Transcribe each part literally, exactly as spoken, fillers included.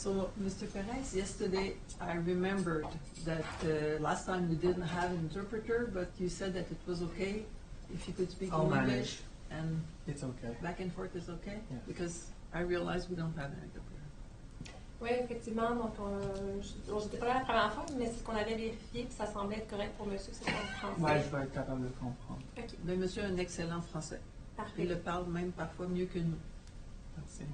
So, Mister Perez, yesterday I remembered that uh, last time you didn't have an interpreter, but you said that it was okay if you could speak I'll in manage. English and It's okay. back and forth is okay? Yeah. Because I realize we don't have an interpreter. Oui, effectivement. Donc, euh, je n'étais pas là la première fois, mais c'est ce qu'on avait vérifié, puis ça semblait être correct pour monsieur, c'est en français. Ouais, je vais être capable de comprendre. OK, Mais monsieur a un excellent français. parfait. Il le parle même parfois mieux que nous. Merci.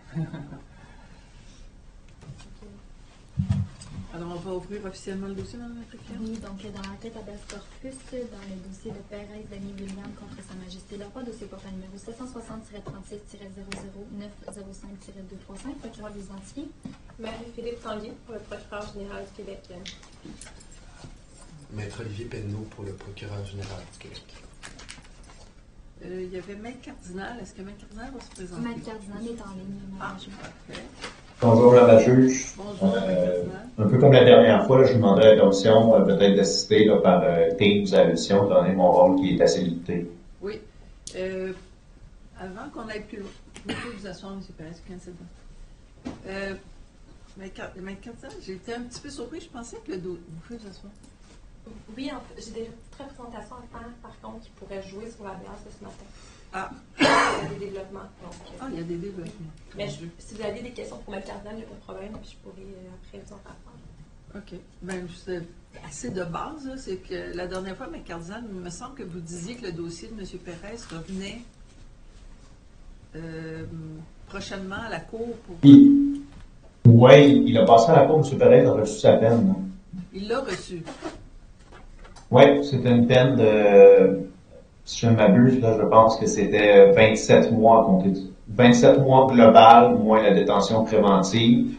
Alors, on va ouvrir officiellement le dossier, Mme Matriquian? Oui, donc dans l'enquête habeas corpus, dans le dossier de Perez Denis William contre Sa Majesté le Roi, dossier portant numéro sept cent soixante tiret trente-six tiret zéro zéro neuf zéro cinq tiret deux cent trente-cinq, procureur des identifiés. Marie-Philippe Tanguy, pour le procureur général du Québec. Maître Olivier Penneau pour le procureur général du Québec. Euh, il y avait Maître Cardinal. Est-ce que Maître Cardinal va se présenter? Maître Cardinal est en ligne, Ah, Madame la juge. parfait. Bonjour, Madame la juge. Bonjour, Maître Euh, Cardinal. un peu comme la dernière fois, là, je vous demanderai à la commission euh, peut-être d'assister là, par euh, Teams à l'audition, étant donné mon rôle qui est assez limité. Oui. Euh, avant qu'on aille plus loin, vous pouvez vous asseoir, M. Perez, quinze euh, Maître Cardinal, j'ai été un petit peu surpris. Je pensais que le dos. Vous pouvez vous asseoir. Oui, en fait, j'ai des représentations à faire, par contre, qui pourraient jouer sur la base de ce matin. Ah. Il y a des développements. Donc, euh, Ah, il y a des développements. mais je- si vous avez des questions pour Maître Cardinal, il n'y a pas de problème, puis je pourrais euh, après vous en faire part. OK. Ben, c'est assez de base, là, c'est que la dernière fois, Maître Cardinal, il me semble que vous disiez que le dossier de M. Perez revenait euh, prochainement à la Cour pour. Oui, il a passé à la cour, M. Perez a reçu sa peine. Il l'a reçu. Oui, c'était une peine de, si je ne m'abuse, là, je pense que c'était vingt-sept mois à compter du- vingt-sept mois global, moins la détention préventive.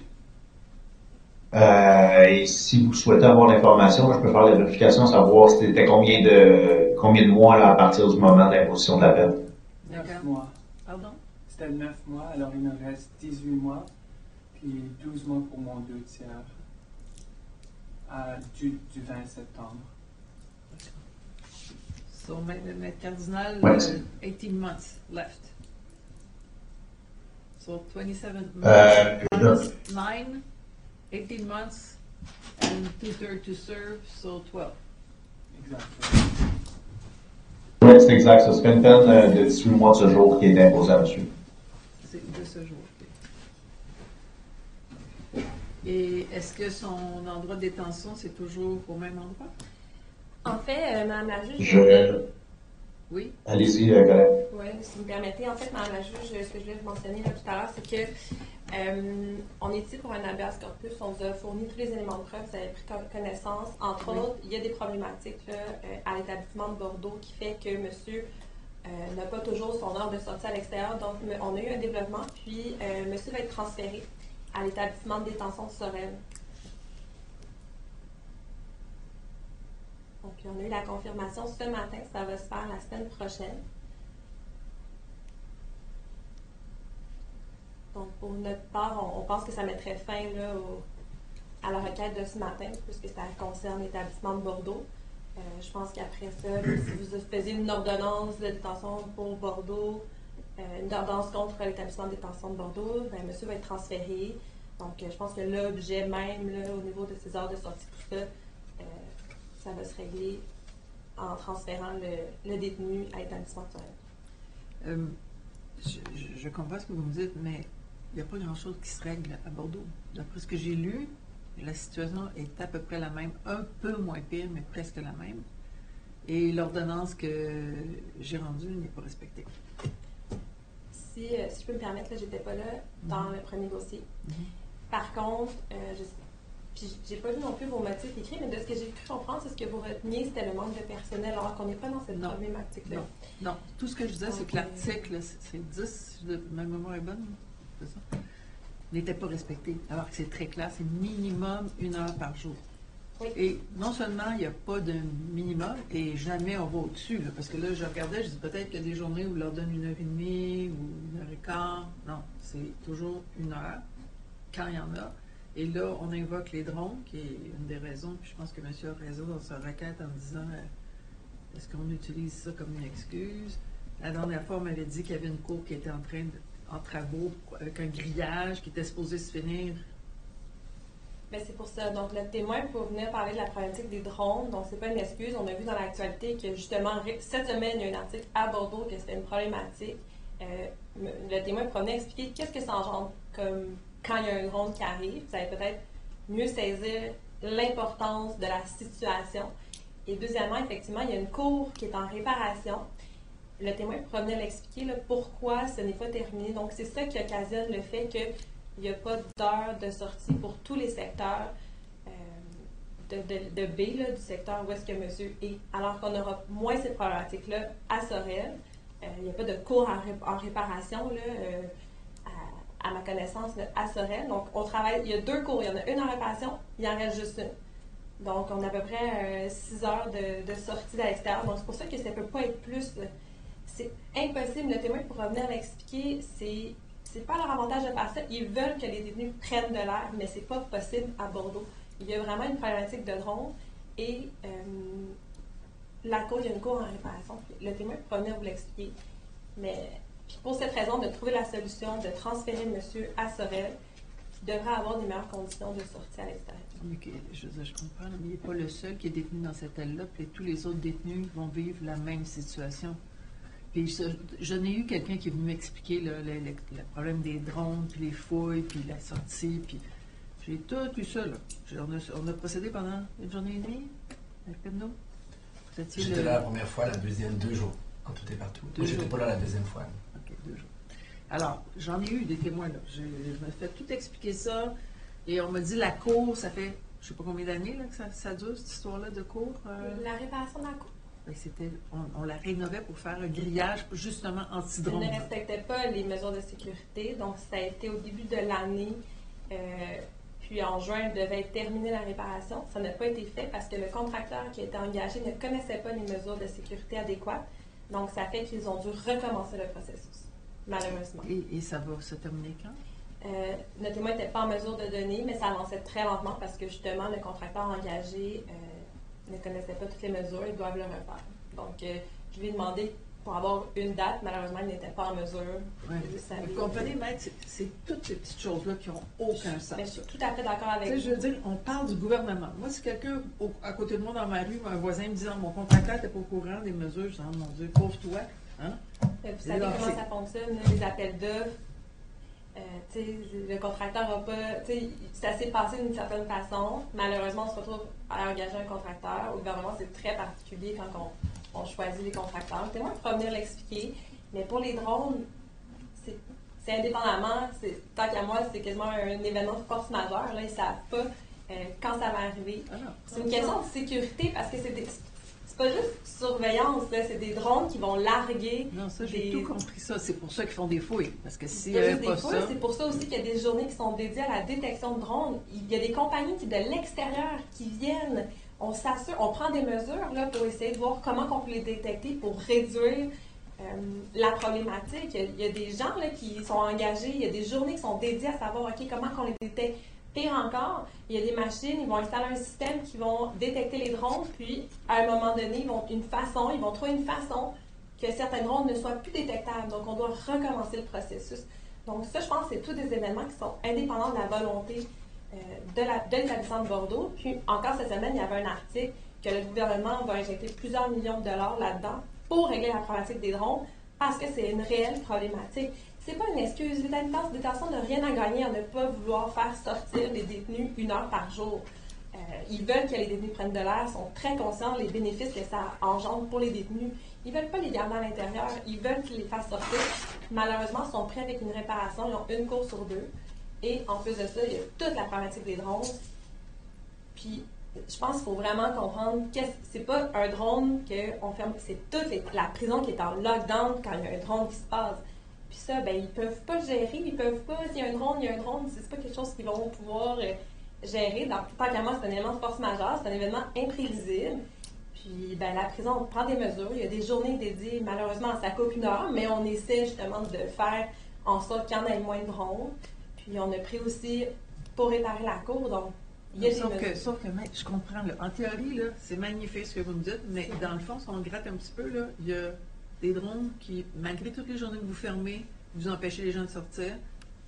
Euh, et si vous souhaitez avoir l'information, je peux faire la vérification, savoir c'était combien de combien de mois là, à partir du moment de l'imposition de la peine. Neuf D'accord. mois. Pardon? C'était neuf mois, alors il me reste dix-huit mois, puis douze mois pour mon deux tiers, à, du, du vingt septembre. So, Maître Maître Cardinal, Ouais, uh, c'est- eighteen months left. So, twenty-seven Euh, months minus nine, eighteen months, and two-thirds to serve, so twelve. Exactement. Oui, c'est exact. Ça serait une peine euh, de dix-huit mois de ce jour qui est imposée à monsieur. C'est de ce jour. ok. Et est-ce que son endroit de détention, c'est toujours au même endroit? En fait, euh, Madame la juge, Je... Oui. Allez-y, euh, collègue. oui, si vous me permettez, en fait, Madame la juge, ce que je voulais vous mentionner là, tout à l'heure, c'est que euh, on est ici pour un habeas corpus, on vous a fourni tous les éléments de preuve, vous avez pris co- connaissance. Entre Oui. autres, il y a des problématiques là, euh, à l'établissement de Bordeaux qui fait que monsieur euh, n'a pas toujours son heure de sortie à l'extérieur. Donc, me- on a eu un développement, puis euh, monsieur va être transféré à l'établissement de détention de Sorel. Donc, on a eu la confirmation ce matin, ça va se faire la semaine prochaine. Donc, pour notre part, on, on pense que ça mettrait fin là, au- à la requête de ce matin, puisque ça concerne l'établissement de Bordeaux. Euh, je pense qu'après ça, si vous faisiez une ordonnance de détention pour Bordeaux, euh, une ordonnance contre l'établissement de détention de Bordeaux, ben, monsieur va être transféré. Donc, euh, je pense que l'objet même, là, au niveau de ses heures de sortie, tout ça, euh, ça va se régler en transférant le, le détenu à l'établissement de Sorel. Euh, je, je- je comprends ce que vous me dites, mais il n'y a pas grand-chose qui se règle à Bordeaux. D'après ce que j'ai lu, la situation est à peu près la même, un peu moins pire, mais presque la même. Et l'ordonnance que j'ai rendue n'est pas respectée. Si, euh, si je peux me permettre, je n'étais pas là dans Mhm. le premier dossier. Mhm. Par contre, euh, je puis j'ai pas vu non plus vos motifs écrits, mais de ce que j'ai pu comprendre, c'est ce que vous reteniez, c'était le manque de personnel, alors qu'on n'est pas dans cette Non. problématique-là. Non, non. Tout ce que je disais, c'est que Donc, euh, l'article, c'est c'est dix, si je- ma mémoire est bonne, c'est ça, n'était pas respecté. Alors que c'est très clair, c'est minimum une heure par jour. Oui. Et non seulement il n'y a pas de minimum, et jamais on va au-dessus, là, parce que là, je regardais, je dis peut-être qu'il y a des journées où on leur donne une heure et demie ou une heure et quart. Non, c'est toujours une heure, quand il y en a. Et là, on invoque les drones, qui est une des raisons, puis je pense que M. a raison dans sa requête en disant euh, est-ce qu'on utilise ça comme une excuse? La dernière fois, on m'avait dit qu'il y avait une cour qui était en train de, en travaux, avec un grillage qui était supposé se finir Mais c'est pour ça. Donc, notre témoin pour venir parler de la problématique des drones. Donc, c'est pas une excuse. On a vu dans l'actualité que, justement, cette semaine, il y a un article à Bordeaux que c'était une problématique. Euh, le témoin pour venir expliquer qu'est-ce que ça engendre comme quand il y a un drone qui arrive. Vous allez peut-être mieux saisir l'importance de la situation. Et deuxièmement, effectivement, il y a une cour qui est en réparation. Le témoin pourra venir l'expliquer là, pourquoi ce n'est pas terminé. Donc, c'est ça qui occasionne le fait qu'il n'y a pas d'heure de sortie pour tous les secteurs euh, de, de, de B, là, du secteur où est-ce que monsieur est. Alors qu'on aura moins ces problématiques-là à Sorel. Euh, il n'y a pas de cours en, ré, en réparation, là, euh, à, à ma connaissance, là, à Sorel. Donc, on travaille, il y a deux cours. Il y en a une en réparation, il en reste juste une. Donc, on a à peu près euh, six heures de, de sortie à l'extérieur. Donc, c'est pour ça que ça ne peut pas être plus. Là. C'est impossible. Le témoin pourra venir l'expliquer. C'est, c'est pas leur avantage de faire ça. Ils veulent que les détenus prennent de l'air, mais c'est pas possible à Bordeaux. Il y a vraiment une problématique de drone et euh, la cour, il y a une cour en réparation. Le témoin pourra venir vous l'expliquer. Mais puis pour cette raison, de trouver la solution de transférer le monsieur à Sorel, qui devrait avoir des meilleures conditions de sortie à l'extérieur. Okay, je, je comprends, mais il n'est pas le seul qui est détenu dans cette aile-là, puis tous les autres détenus vont vivre la même situation. Puis je, je n'ai eu quelqu'un qui est venu m'expliquer le, le, le, le problème des drones, puis les fouilles, puis la sortie, puis j'ai tout eu ça, là. On a, on a procédé pendant une journée et demie avec Pedno. J'étais le... là la première fois, la deuxième, deux jours, en tout et partout. Deux Moi, j'étais pas là la deuxième fois. OK, deux jours. Alors, j'en ai eu des témoins, là. Je, je me fais tout expliquer ça, et on m'a dit la cour, ça fait, je ne sais pas combien d'années là, que ça, ça dure, cette histoire-là de cour. Euh... La réparation de la cour. Ben, c'était, on, on la rénovait pour faire un grillage, justement, anti-drone. Elle ne respectait pas les mesures de sécurité, donc ça a été au début de l'année. Euh, puis en juin, elle devait être terminée la réparation. Ça n'a pas été fait parce que le contracteur qui a été engagé ne connaissait pas les mesures de sécurité adéquates. Donc, ça fait qu'ils ont dû recommencer le processus, malheureusement. Et, et ça va se terminer quand? Euh, notre témoin n'était pas en mesure de donner, mais ça avançait très lentement parce que justement, le contracteur engagé euh, ne connaissait pas toutes les mesures, ils doivent le refaire. Donc, euh, je lui ai demandé pour avoir une date, malheureusement, il n'était pas en mesure. Ouais. Vous comprenez, maître, c'est, c'est toutes ces petites choses-là qui n'ont aucun sens. Mais je suis tout à fait d'accord avec vous. Je veux dire, on parle du gouvernement. Moi, si quelqu'un au, à côté de moi dans ma rue, un voisin me disant mon contracteur n'était pas au courant des mesures, je dis, oh mon Dieu, pauvre toi. Hein? Vous savez comment c'est... ça fonctionne, les appels d'offres. Euh, le contracteur n'a pas. Ça s'est passé d'une certaine façon. Malheureusement, on se retrouve à engager un contracteur. Au gouvernement, c'est très particulier quand on, on choisit les contracteurs. Le témoin pourra venir l'expliquer. Mais pour les drones, c'est, c'est indépendamment. C'est, tant qu'à moi, c'est quasiment un, un événement de force majeure. Là, ils ne savent pas euh, quand ça va arriver. Ah non, c'est une question de sécurité parce que c'est des. C'est pas juste surveillance, là, c'est des drones qui vont larguer. Non, ça, j'ai des... tout compris ça. C'est pour ça qu'ils font des fouilles. Parce que s'il n'y n'y avait pas fouilles, ça... C'est pour ça aussi qu'il y a des journées qui sont dédiées à la détection de drones. Il y a des compagnies qui, de l'extérieur, qui viennent. On s'assure, on prend des mesures là, pour essayer de voir comment on peut les détecter pour réduire euh, la problématique. Il y, a, il y a des gens là, qui sont engagés, il y a des journées qui sont dédiées à savoir, OK, comment on les détecte. Pire encore, il y a des machines, ils vont installer un système qui vont détecter les drones, puis à un moment donné, ils vont une façon, ils vont trouver une façon que certains drones ne soient plus détectables. Donc, on doit recommencer le processus. Donc, ça, je pense que c'est tous des événements qui sont indépendants de la volonté euh, de, la, de l'établissement de Bordeaux. Puis, encore cette semaine, il y avait un article que le gouvernement va injecter plusieurs millions de dollars là-dedans pour régler la problématique des drones, parce que c'est une réelle problématique. C'est pas une excuse. Les détentions n'ont rien à gagner à ne pas vouloir faire sortir les détenus une heure par jour. Euh, ils veulent que les détenus prennent de l'air, sont très conscients des bénéfices que ça engendre pour les détenus. Ils veulent pas les garder à l'intérieur, ils veulent qu'ils les fassent sortir. Malheureusement, ils sont prêts avec une réparation, ils ont une cour sur deux. Et en plus de ça, il y a toute la problématique des drones. Puis, je pense qu'il faut vraiment comprendre que c'est pas un drone qu'on ferme, c'est toute les, la prison qui est en lockdown quand il y a un drone qui se passe. Puis ça, ben, ils peuvent pas gérer, ils peuvent pas, s'il y a un drone, il y a un drone, c'est pas quelque chose qu'ils vont pouvoir euh, gérer. Donc, tant qu'à moi, c'est un événement de force majeure, c'est un événement imprévisible. Puis, ben, la prison prend des mesures. Il y a des journées dédiées, malheureusement, ça coupe une heure, mais on essaie justement de faire en sorte qu'il y en ait moins de drones. Puis, on a pris aussi pour réparer la cour, donc, il y a sauf des que, mesures. sauf que, mec, je comprends, là. En théorie, là, c'est magnifique ce que vous me dites, mais dans le fond, si on gratte un petit peu, là, il y a des drones qui, malgré toutes les journées que vous fermez, vous empêchez les gens de sortir,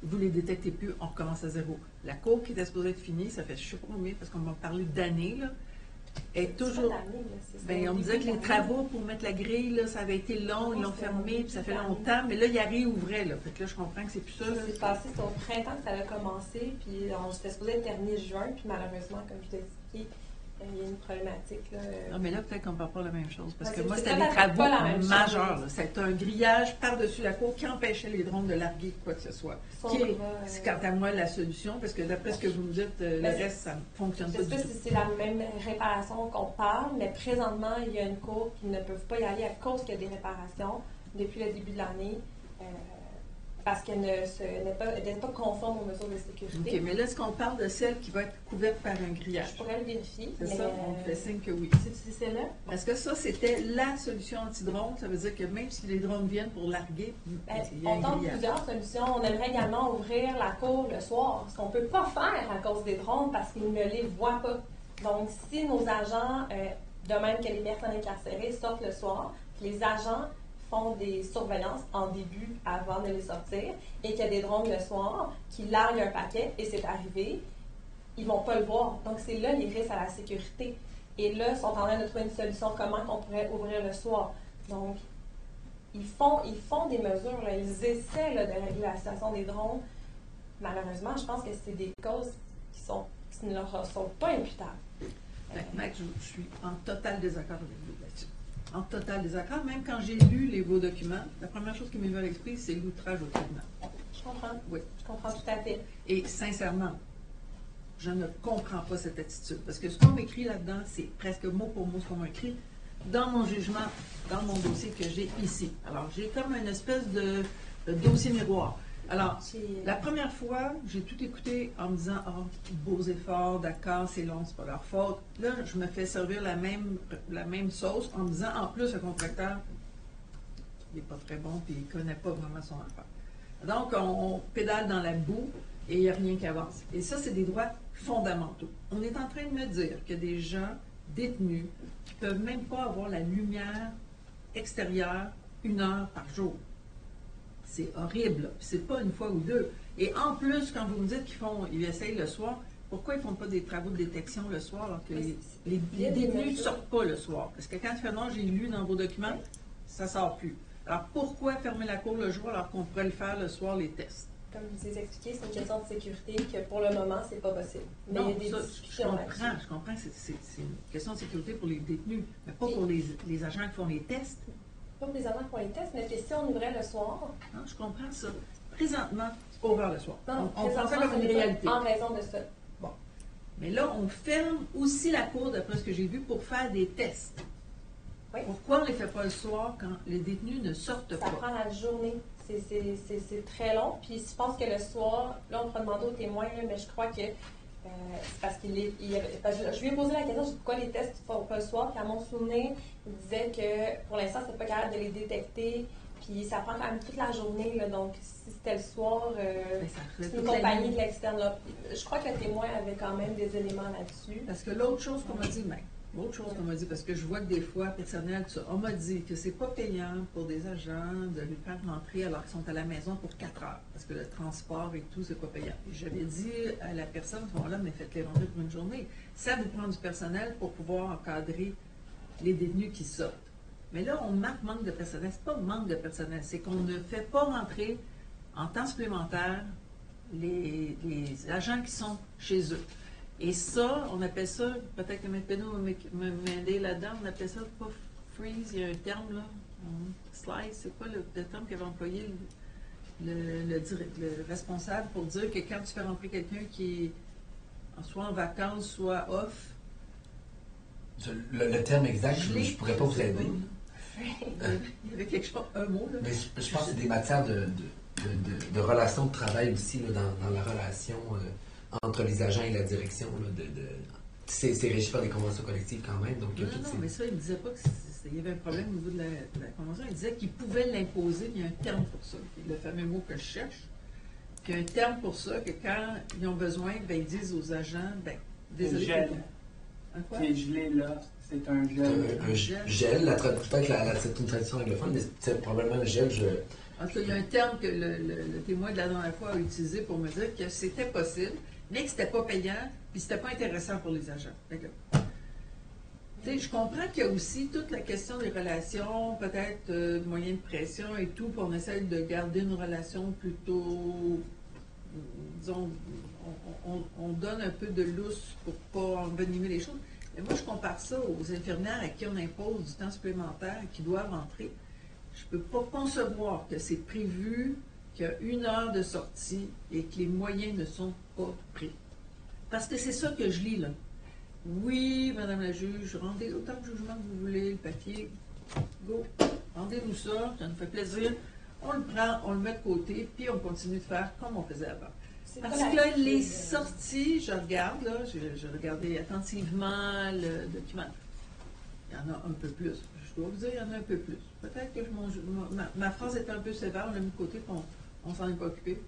vous ne les détectez plus, on recommence à zéro. La cour qui était supposée être finie, ça fait je ne sais pas combien, parce qu'on va parler d'années, là, est toujours. Ben, on me disait que les travaux pour mettre la grille, là, ça avait été long, ils l'ont fermé, puis ça fait longtemps, mais là, il y a réouvrait, là. Fait que là, je comprends que c'est plus ça. Ça s'est passé, c'est au printemps que ça a commencé, puis on s'était supposé être terminé juin, puis malheureusement, comme je t'ai expliqué, il y a une problématique. Là. Non, mais là, peut-être qu'on ne parle pas la même chose. Parce Ouais, que moi, c'est c'était des peut-être pas la travaux même majeurs. chose. là. C'était un grillage par-dessus la cour qui empêchait les drones de larguer quoi que ce soit. Ça, Qui on est, va, euh, c'est quant à moi la solution, parce que d'après ce que vous me dites, euh, le Mais reste, ça ne fonctionne Je pas ne du sais pas tout. si c'est la même réparation qu'on parle, mais présentement, il y a une cour qui ne peuvent pas y aller à cause qu'il y a des réparations depuis le début de l'année, euh, parce qu'elle ne se- n'est pas, elle n'est pas conforme aux mesures de sécurité. OK, mais là, est-ce qu'on parle de celle qui va être couverte par un grillage? Je pourrais le vérifier. C'est mais, ça? On euh, fait signe que oui. C'est c'est celle-là? Parce que ça, c'était la solution anti-drone. Ça veut dire que même si les drones viennent pour larguer, Ben, il y a on un tente grillage. plusieurs solutions. On aimerait également ouvrir la cour le soir, ce qu'on ne peut pas faire à cause des drones parce qu'ils ne les voient pas. Donc, si nos agents, euh, de même que les personnes incarcérées, sortent le soir, puis les agents font des surveillances en début avant de les sortir et qu'il y a des drones le soir qui larguent un paquet et c'est arrivé, ils ne vont pas le voir. Donc, c'est là les risques à la sécurité. Et là, ils sont en train de trouver une solution comment on pourrait ouvrir le soir. Donc, ils font, ils font des mesures, là, ils essaient là, de régler la situation des drones. Malheureusement, je pense que c'est des causes qui, sont, qui ne leur sont pas imputables. Ben, Maître, je, je suis en total désaccord avec vous là-dessus. En total désaccord. Même quand j'ai lu les, vos documents, la première chose qui m'est venue à l'esprit, c'est l'outrage au tribunal. Je comprends. Oui. Je comprends tout à fait. Et sincèrement, je ne comprends pas cette attitude. Parce que ce qu'on m'écrit là-dedans, c'est presque mot pour mot ce qu'on m'écrit dans mon jugement, dans mon dossier que j'ai ici. Alors, j'ai comme une espèce de, de dossier miroir. Alors, J'ai- la première fois, j'ai tout écouté en me disant « Ah, beaux efforts, d'accord, c'est long, c'est pas leur faute. » Là, je me fais servir la même, la même sauce en me disant « En plus, le contracteur, il n'est pas très bon puis il ne connaît pas vraiment son affaire. » Donc, on, on pédale dans la boue et il n'y a rien qui avance. Et ça, c'est des droits fondamentaux. On est en train de me dire que des gens détenus qui ne peuvent même pas avoir la lumière extérieure une heure par jour. C'est horrible. Puis c'est pas une fois ou deux. Et en plus, quand vous me dites qu'ils font, ils essayent le soir, pourquoi ils ne font pas des travaux de détection le soir alors que les, les, les détenus ne sortent pas le soir? Parce que quand il fait noir, j'ai lu dans vos documents, ça ne sort plus. Alors pourquoi fermer la cour le jour alors qu'on pourrait le faire le soir, les tests? Comme je vous ai expliqué, c'est une question de sécurité que pour le moment, c'est pas possible. Mais Non, il y a des ça, je discussions comprends, là-dessus. je comprends, c'est, c'est, c'est une question de sécurité pour les détenus, mais pas pour les, les agents qui font les tests. Pas pour les agents qui font les tests, mais que si on ouvrait le soir, Non, je comprends ça. Présentement, c'est pas ouvert le soir. non, on on prend ça présentement, comme ce une n'est pas réalité. en raison de ça. Mais là, on ferme aussi la cour, d'après ce que j'ai vu, pour faire des tests. Oui. Pourquoi on ne les fait pas le soir quand les détenus ne sortent Ça pas? prend la journée. C'est- C'est c'est- c'est très long. Puis je pense que le soir, là, on pourra demander aux témoins, là, mais je crois que euh, c'est parce qu'il est. il avait- parce que je lui ai posé la question, je dis pourquoi les tests ne font pas le soir. Puis à mon souvenir, il disait que pour l'instant, c'est pas capable de les détecter. Puis ça prend quand même toute la journée. Là, donc si c'était le soir, euh, Ben, ça ferait c'est une toute la compagnie nuit. de l'externe. là. Je crois que le témoin avait quand même des éléments là-dessus. Parce que l'autre chose qu'on m'a dit, mais l'autre chose qu'on m'a dit, parce que je vois que des fois, personnel, tout ça, on m'a dit que c'est pas payant pour des agents de les faire rentrer alors qu'ils sont à la maison pour quatre heures. Parce que le transport et tout, c'est pas payant. Et j'avais dit à la personne, à ce moment-là, mais faites-les rentrer pour une journée. Ça vous prend du personnel pour pouvoir encadrer les détenus qui sortent. Mais là, on marque manque de personnel. C'est pas manque de personnel, c'est qu'on ne fait pas rentrer en temps supplémentaire les, les agents qui sont chez eux. Et ça, on appelle ça, peut-être que M. Pénaud va m'aider là-dedans, on appelle ça pas freeze, il y a un terme là, hum, slide, c'est quoi le, le terme qu'avait employé le, le, le, dir- le responsable pour dire que quand tu fais rentrer quelqu'un qui est soit en vacances, soit off, Je- le, le terme exact, je gelé, ne pourrais pas vous sais aider. il y avait quelque chose, un mot là. Mais je, je pense que c'est des matières de, de, de, de, de relations de travail aussi, là, dans, dans la relation euh, entre les agents et la direction. Là, de, de, c'est, c'est régi par des conventions collectives quand même. Donc, il y a Non, toutes non, ces- mais ça, il ne disait pas qu'il y avait un problème au niveau de la, de la convention. Il disait qu'il pouvait l'imposer. Il y a un terme pour ça. Le fameux mot que je cherche. Qu'il y a un terme pour ça, que quand ils ont besoin, ben, ils disent aux agents, ben, désolé. gel. Un quoi? Qui est gelé là, c'est un C'est gel. un, un g- gel, la tra- peut-être la, la, c'est une tradition anglophone, mais c'est probablement le gel. Je, En tout cas, il y a un terme que le, le- le témoin de la dernière fois a utilisé pour me dire que c'était possible, mais que c'était pas payant, puis c'était pas intéressant pour les agents. Fait que, tu sais, je comprends qu'il y a aussi toute la question des relations, peut-être euh, de moyens de pression et tout, puis on essaie de garder une relation plutôt, disons, on, on- on donne un peu de lousse pour pas envenimer les choses. Mais moi, je compare ça aux infirmières à qui on impose du temps supplémentaire et qui doivent rentrer. Je ne peux pas concevoir que c'est prévu qu'il y a une heure de sortie et que les moyens ne sont pas pris. Parce que c'est ça que je lis, là. Oui, Madame la juge, rendez autant de jugement que vous voulez, le papier, go, rendez-nous ça, ça nous fait plaisir. On le prend, on le met de côté, puis on continue de faire comme on faisait avant. C'est Parce pas que la- là, les sorties, je regarde, là, j'ai j'ai regardé attentivement le document. Il y en a un peu plus. Je dois vous dire, il y en a un peu plus. Peut-être que je, mon, ma, ma phrase était un peu sévère, on l'a mis de côté, puis on ne s'en est pas occupé.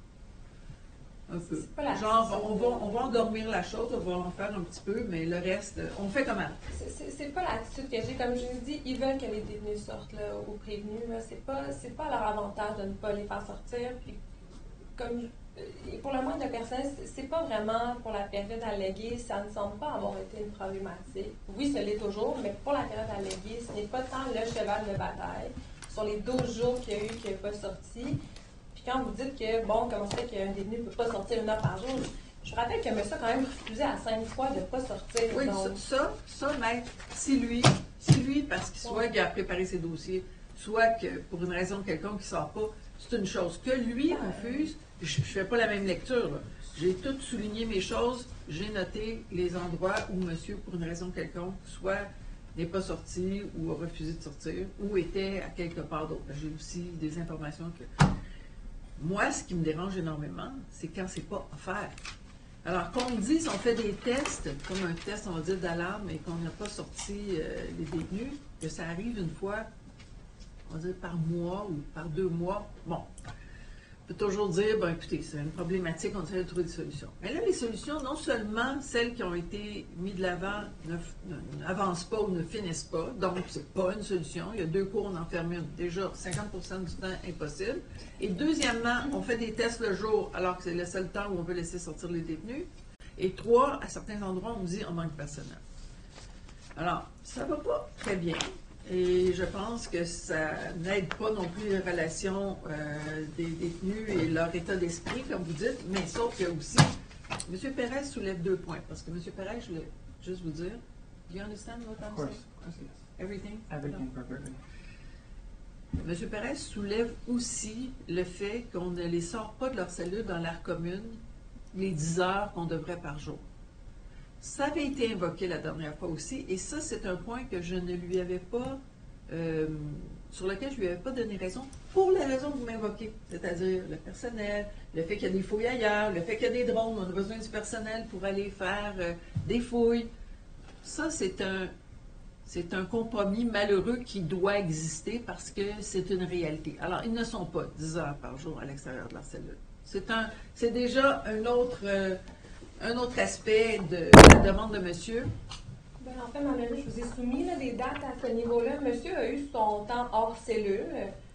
Un peu. C'est pas la Genre, question on va, de- on va endormir la chose, on va en faire un petit peu, mais le reste, on fait comment? C'est- C'est c'est pas l'attitude que j'ai. Comme je vous dis, ils veulent que les détenus sortent là, aux prévenus. Là. C'est pas, c'est pas à leur avantage de ne pas les faire sortir. Puis, comme, et pour le manque de personnel, c'est- c'est pas vraiment pour la période alléguée. Ça ne semble pas avoir été une problématique. Oui, ce l'est toujours, mais pour la période alléguée, ce n'est pas tant le cheval de bataille. Sur les douze jours qu'il y a eu qui n'est pas sorti. Puis quand vous dites que, bon, comment ça fait qu'un détenu ne peut pas sortir une heure par jour, je vous rappelle que M. a quand même refusé à cinq fois de ne pas sortir. Oui, donc, ça, ça, ça, maître, si lui, si lui, parce qu'il soit qu'il a préparé ses dossiers, soit que pour une raison quelconque qui ne sort pas, c'est une chose. Que lui refuse, je ne fais pas la même lecture, là. J'ai tout souligné mes choses, j'ai noté les endroits où monsieur, pour une raison quelconque, soit n'est pas sorti ou a refusé de sortir, ou était à quelque part d'autre. J'ai aussi des informations que... Moi, ce qui me dérange énormément, c'est quand c'est pas offert. Alors, qu'on me dise, on fait des tests, comme un test, on va dire, d'alarme, et qu'on n'a pas sorti euh, les détenus, que ça arrive une fois, on va dire, par mois ou par deux mois. Bon, on peut toujours dire, ben écoutez, c'est une problématique, on essaie de trouver des solutions. Mais là, les solutions, non seulement celles qui ont été mises de l'avant ne- ne- n'avancent pas ou ne finissent pas, donc c'est pas une solution. Il y a deux cours, on en ferme une. Déjà, cinquante pour cent du temps, impossible. Et deuxièmement, on fait des tests le jour, alors que c'est le seul temps où on veut laisser sortir les détenus. Et trois, à certains endroits, on nous dit on manque de personnel. Alors, ça va pas très bien. Et je pense que ça n'aide pas non plus les relations euh, des détenus et leur état d'esprit, comme vous dites, mais sauf que aussi, M. Perez soulève deux points, parce que M. Perez, je voulais juste vous dire, do you understand what I'm Of course, saying? of course, yes. Everything? Everything perfectly. M. Perez soulève aussi le fait qu'on ne les sort pas de leur cellule dans l'air commune les dix heures qu'on devrait par jour. Ça avait été invoqué la dernière fois aussi, et ça, c'est un point que je ne lui avais pas, euh, sur lequel je ne lui avais pas donné raison, pour les raisons que vous m'invoquez, c'est-à-dire le personnel, le fait qu'il y a des fouilles ailleurs, le fait qu'il y a des drones, on a besoin du personnel pour aller faire euh, des fouilles. Ça, c'est un, c'est un compromis malheureux qui doit exister parce que c'est une réalité. Alors, ils ne sont pas dix heures par jour à l'extérieur de leur cellule. C'est un, c'est déjà un autre... euh, Un autre aspect de la demande de monsieur. Ben, en fait, Mme je vous ai soumis là, des dates à ce niveau-là. Monsieur a eu son temps hors cellule.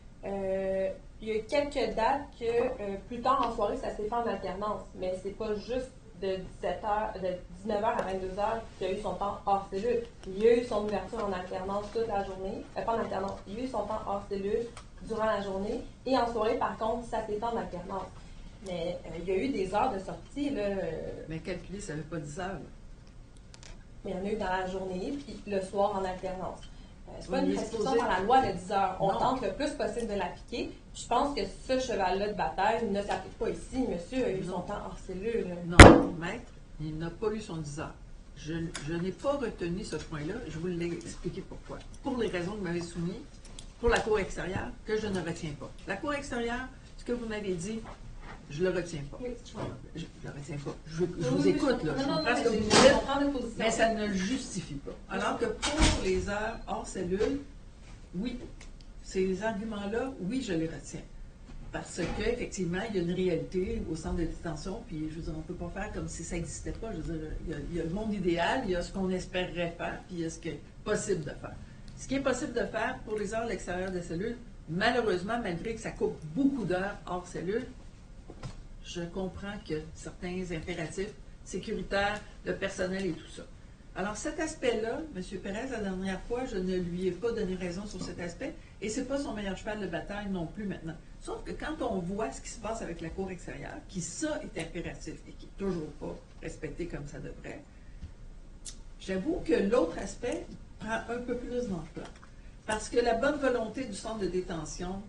Euh, il y a eu quelques dates que euh, plus tard en soirée, ça s'est fait en alternance. Mais c'est pas juste de dix-sept heures, de dix-neuf heures à vingt-deux heures qu'il a eu son temps hors cellule. Il a eu son ouverture en alternance toute la journée. Euh, pas en alternance, il a eu son temps hors cellule durant la journée. Et en soirée, par contre, ça s'est fait en alternance. Mais euh, il y a eu des heures de sortie, là. euh, Mais calculer, ça ne fait pas dix heures. là. Mais il y en a eu dans la journée, puis le soir en alternance. Euh, c'est pas Oui, une il est prescription supposé- par la loi de dix heures. On Non. tente le plus possible de l'appliquer. Puis je pense que ce cheval-là de bataille ne s'applique pas ici. Monsieur a eu Non. son temps hors cellule. Non, maître, il n'a pas eu son dix heures. Je, je n'ai pas retenu ce point-là. Je vous l'ai expliqué pourquoi. Pour les raisons que vous m'avez soumises, pour la cour extérieure, que je ne retiens pas. La cour extérieure, ce que vous m'avez dit, je ne le retiens pas. Oui, je comprends. Je ne le retiens pas. Je, je Oui, vous oui, écoute, là. Non, Je non, non, comprends ce que mais vous je- dites. je comprends votre position. Mais ça ne le justifie pas. Alors que pour les heures hors cellule, oui, ces arguments-là, oui, je les retiens. Parce qu'effectivement, il y a une réalité au centre de détention, puis je veux dire, on ne peut pas faire comme si ça n'existait pas. Je veux dire, il y, a, il y a le monde idéal, il y a ce qu'on espérerait faire, puis il y a ce qui est possible de faire. Ce qui est possible de faire pour les heures à l'extérieur des cellules, Malheureusement, malgré que ça coupe beaucoup d'heures hors cellule, je comprends que certains impératifs sécuritaires, le personnel et tout ça. Alors cet aspect-là, M. Pérez, la dernière fois, je ne lui ai pas donné raison sur cet aspect, et ce n'est pas son meilleur cheval de bataille non plus maintenant. Sauf que quand on voit ce qui se passe avec la cour extérieure, qui ça est impératif et qui n'est toujours pas respecté comme ça devrait, j'avoue que l'autre aspect prend un peu plus d'ampleur. Parce que la bonne volonté du centre de détention,